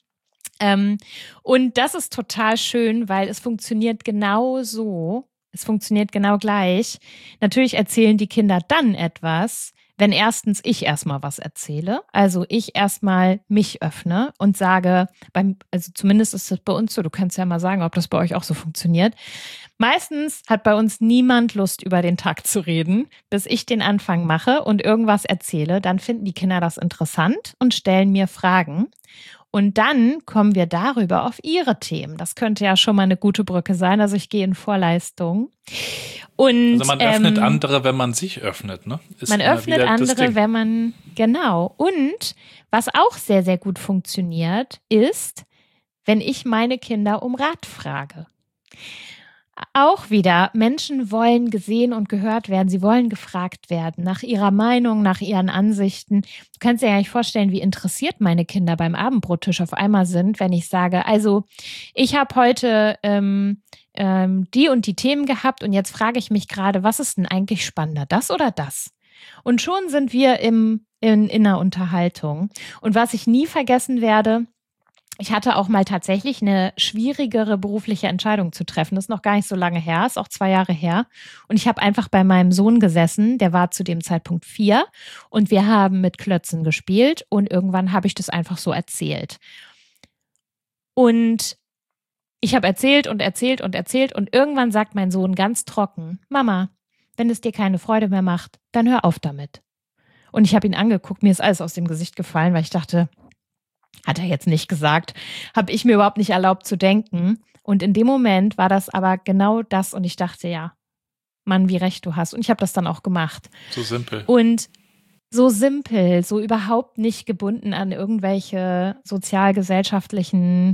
Und das ist total schön, weil es funktioniert genau so. Es funktioniert genau gleich. Natürlich erzählen die Kinder dann etwas, wenn erstens ich erstmal was erzähle, also ich erstmal mich öffne und sage, also zumindest ist das bei uns so, du kannst ja mal sagen, ob das bei euch auch so funktioniert. Meistens hat bei uns niemand Lust, über den Tag zu reden, bis ich den Anfang mache und irgendwas erzähle. Dann finden die Kinder das interessant und stellen mir Fragen. Und dann kommen wir darüber auf ihre Themen. Das könnte ja schon mal eine gute Brücke sein. Also ich gehe in Vorleistung. Und, also man öffnet andere, wenn man sich öffnet, ne? Man öffnet andere, wenn man, genau. Und was auch sehr, sehr gut funktioniert, ist, wenn ich meine Kinder um Rat frage. Auch wieder, Menschen wollen gesehen und gehört werden. Sie wollen gefragt werden nach ihrer Meinung, nach ihren Ansichten. Du kannst dir ja nicht vorstellen, wie interessiert meine Kinder beim Abendbrottisch auf einmal sind, wenn ich sage, also ich habe heute die und die Themen gehabt und jetzt frage ich mich gerade, was ist denn eigentlich spannender, das oder das? Und schon sind wir in einer Unterhaltung. Und was ich nie vergessen werde, ich hatte auch mal tatsächlich eine schwierigere berufliche Entscheidung zu treffen. Das ist noch gar nicht so lange her, ist auch 2 Jahre her. Und ich habe einfach bei meinem Sohn gesessen, der war zu dem Zeitpunkt 4 und wir haben mit Klötzen gespielt und irgendwann habe ich das einfach so erzählt. Und ich habe erzählt und irgendwann sagt mein Sohn ganz trocken, Mama, wenn es dir keine Freude mehr macht, dann hör auf damit. Und ich habe ihn angeguckt, mir ist alles aus dem Gesicht gefallen, weil ich dachte, hat er jetzt nicht gesagt, habe ich mir überhaupt nicht erlaubt zu denken. Und in dem Moment war das aber genau das und ich dachte, ja, Mann, wie recht du hast. Und ich habe das dann auch gemacht. So simpel. Und so simpel, so überhaupt nicht gebunden an irgendwelche sozialgesellschaftlichen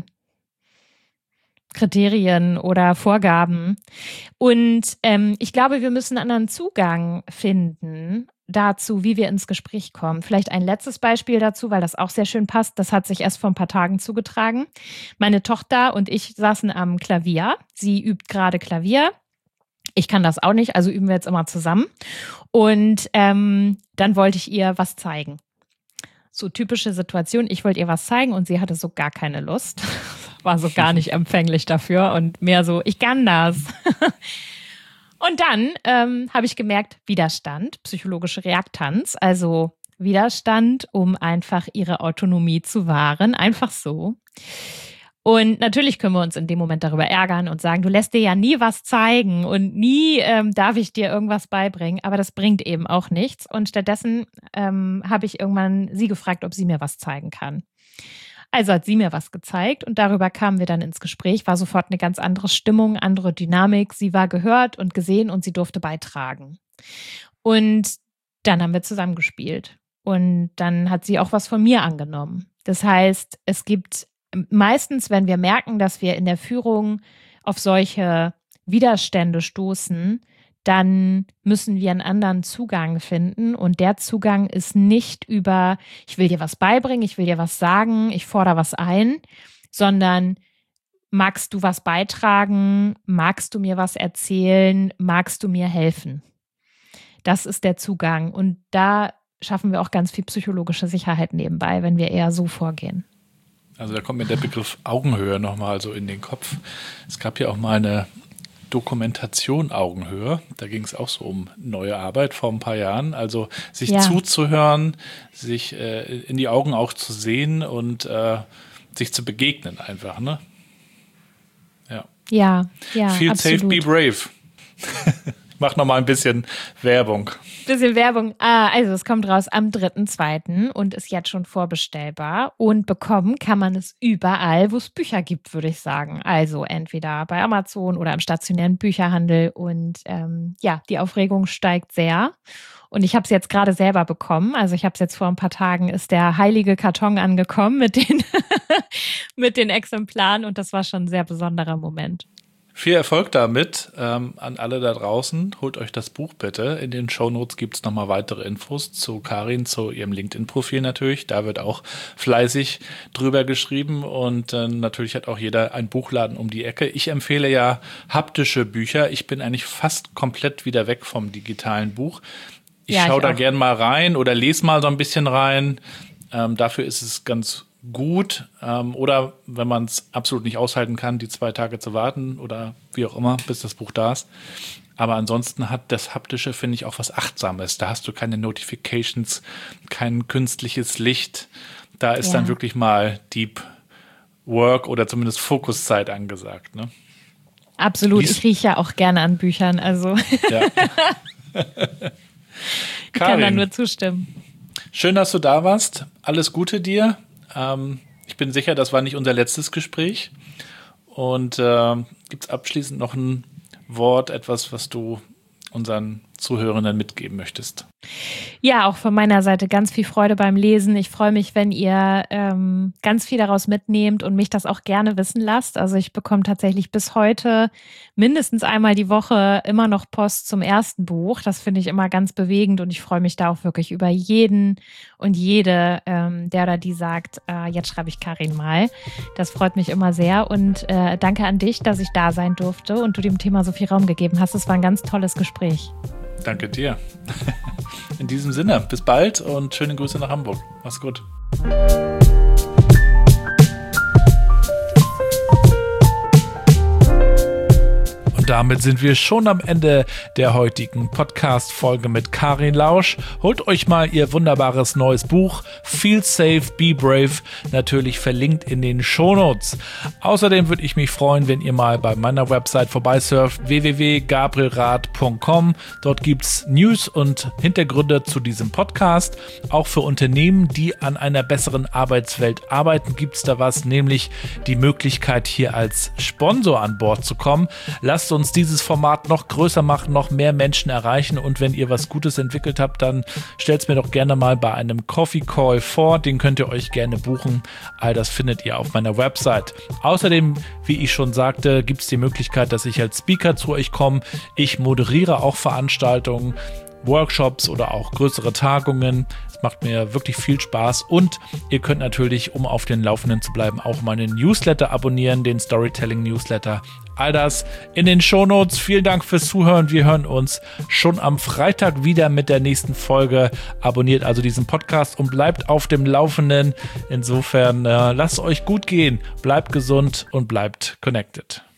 Kriterien oder Vorgaben. Und ich glaube, wir müssen einen anderen Zugang finden dazu, wie wir ins Gespräch kommen. Vielleicht ein letztes Beispiel dazu, weil das auch sehr schön passt. Das hat sich erst vor ein paar Tagen zugetragen. Meine Tochter und ich saßen am Klavier. Sie übt gerade Klavier. Ich kann das auch nicht, also üben wir jetzt immer zusammen. Und dann wollte ich ihr was zeigen. So typische Situation, ich wollte ihr was zeigen und sie hatte so gar keine Lust. War so gar nicht empfänglich dafür und mehr so, ich kann das. Und dann habe ich gemerkt, Widerstand, psychologische Reaktanz, also Widerstand, um einfach ihre Autonomie zu wahren, einfach so. Und natürlich können wir uns in dem Moment darüber ärgern und sagen, du lässt dir ja nie was zeigen und nie darf ich dir irgendwas beibringen, aber das bringt eben auch nichts. Und stattdessen habe ich irgendwann sie gefragt, ob sie mir was zeigen kann. Also hat sie mir was gezeigt und darüber kamen wir dann ins Gespräch, war sofort eine ganz andere Stimmung, andere Dynamik. Sie war gehört und gesehen und sie durfte beitragen. Und dann haben wir zusammen gespielt und dann hat sie auch was von mir angenommen. Das heißt, es gibt meistens, wenn wir merken, dass wir in der Führung auf solche Widerstände stoßen, dann müssen wir einen anderen Zugang finden. Und der Zugang ist nicht über, ich will dir was beibringen, ich will dir was sagen, ich fordere was ein, sondern magst du was beitragen, magst du mir was erzählen, magst du mir helfen? Das ist der Zugang. Und da schaffen wir auch ganz viel psychologische Sicherheit nebenbei, wenn wir eher so vorgehen. Also da kommt mir der Begriff Augenhöhe nochmal so in den Kopf. Es gab ja auch mal eine Dokumentation Augenhöhe. Da ging es auch so um neue Arbeit vor ein paar Jahren. Also sich zuzuhören, sich in die Augen auch zu sehen und sich zu begegnen einfach, ne? Ja, Feel absolut. safe, be brave. Ich mach noch mal ein bisschen Werbung. Also es kommt raus am 3.2. und ist jetzt schon vorbestellbar. Und bekommen kann man es überall, wo es Bücher gibt, würde ich sagen. Also entweder bei Amazon oder im stationären Bücherhandel. Und die Aufregung steigt sehr. Und ich habe es jetzt gerade selber bekommen. Also ich habe es jetzt vor ein paar Tagen, ist der heilige Karton angekommen mit den, mit den Exemplaren. Und das war schon ein sehr besonderer Moment. Viel Erfolg damit an alle da draußen. Holt euch das Buch bitte. In den Shownotes gibt es nochmal weitere Infos zu Karin, zu ihrem LinkedIn-Profil natürlich. Da wird auch fleißig drüber geschrieben und natürlich hat auch jeder einen Buchladen um die Ecke. Ich empfehle ja haptische Bücher. Ich bin eigentlich fast komplett wieder weg vom digitalen Buch. Ich schaue da gern mal rein oder lese mal so ein bisschen rein. Dafür ist es ganz gut, oder wenn man es absolut nicht aushalten kann, die 2 Tage zu warten oder wie auch immer, bis das Buch da ist. Aber ansonsten hat das Haptische, finde ich, auch was Achtsames. Da hast du keine Notifications, kein künstliches Licht. Da ist dann wirklich mal Deep Work oder zumindest Fokuszeit angesagt, ne? Absolut, ich rieche ja auch gerne an Büchern, also ja. Ich kann da nur zustimmen. Schön, dass du da warst. Alles Gute dir. Ich bin sicher, das war nicht unser letztes Gespräch. Und gibt es abschließend noch ein Wort, etwas, was du unseren Zuhörenden mitgeben möchtest? Ja, auch von meiner Seite ganz viel Freude beim Lesen. Ich freue mich, wenn ihr ganz viel daraus mitnehmt und mich das auch gerne wissen lasst. Also ich bekomme tatsächlich bis heute mindestens einmal die Woche immer noch Post zum ersten Buch. Das finde ich immer ganz bewegend und ich freue mich da auch wirklich über jeden und jede, der oder die sagt, jetzt schreibe ich Karin mal. Das freut mich immer sehr und danke an dich, dass ich da sein durfte und du dem Thema so viel Raum gegeben hast. Es war ein ganz tolles Gespräch. Danke dir. In diesem Sinne, bis bald und schöne Grüße nach Hamburg. Mach's gut. Damit sind wir schon am Ende der heutigen Podcast-Folge mit Karin Lausch. Holt euch mal ihr wunderbares neues Buch Feel Safe, Be Brave, natürlich verlinkt in den Shownotes. Außerdem würde ich mich freuen, wenn ihr mal bei meiner Website vorbeisurft, www.gabrielrath.com. Dort gibt's News und Hintergründe zu diesem Podcast. Auch für Unternehmen, die an einer besseren Arbeitswelt arbeiten, gibt's da was, nämlich die Möglichkeit, hier als Sponsor an Bord zu kommen. Lasst uns dieses Format noch größer machen, noch mehr Menschen erreichen und wenn ihr was Gutes entwickelt habt, dann stellt es mir doch gerne mal bei einem Coffee Call vor, den könnt ihr euch gerne buchen. All das findet ihr auf meiner Website. Außerdem, wie ich schon sagte, gibt es die Möglichkeit, dass ich als Speaker zu euch komme. Ich moderiere auch Veranstaltungen, Workshops oder auch größere Tagungen. Es macht mir wirklich viel Spaß und ihr könnt natürlich, um auf den Laufenden zu bleiben, auch meinen Newsletter abonnieren, den Storytelling Newsletter. All das in den Shownotes. Vielen Dank fürs Zuhören. Wir hören uns schon am Freitag wieder mit der nächsten Folge. Abonniert also diesen Podcast und bleibt auf dem Laufenden. Insofern lasst es euch gut gehen, bleibt gesund und bleibt connected.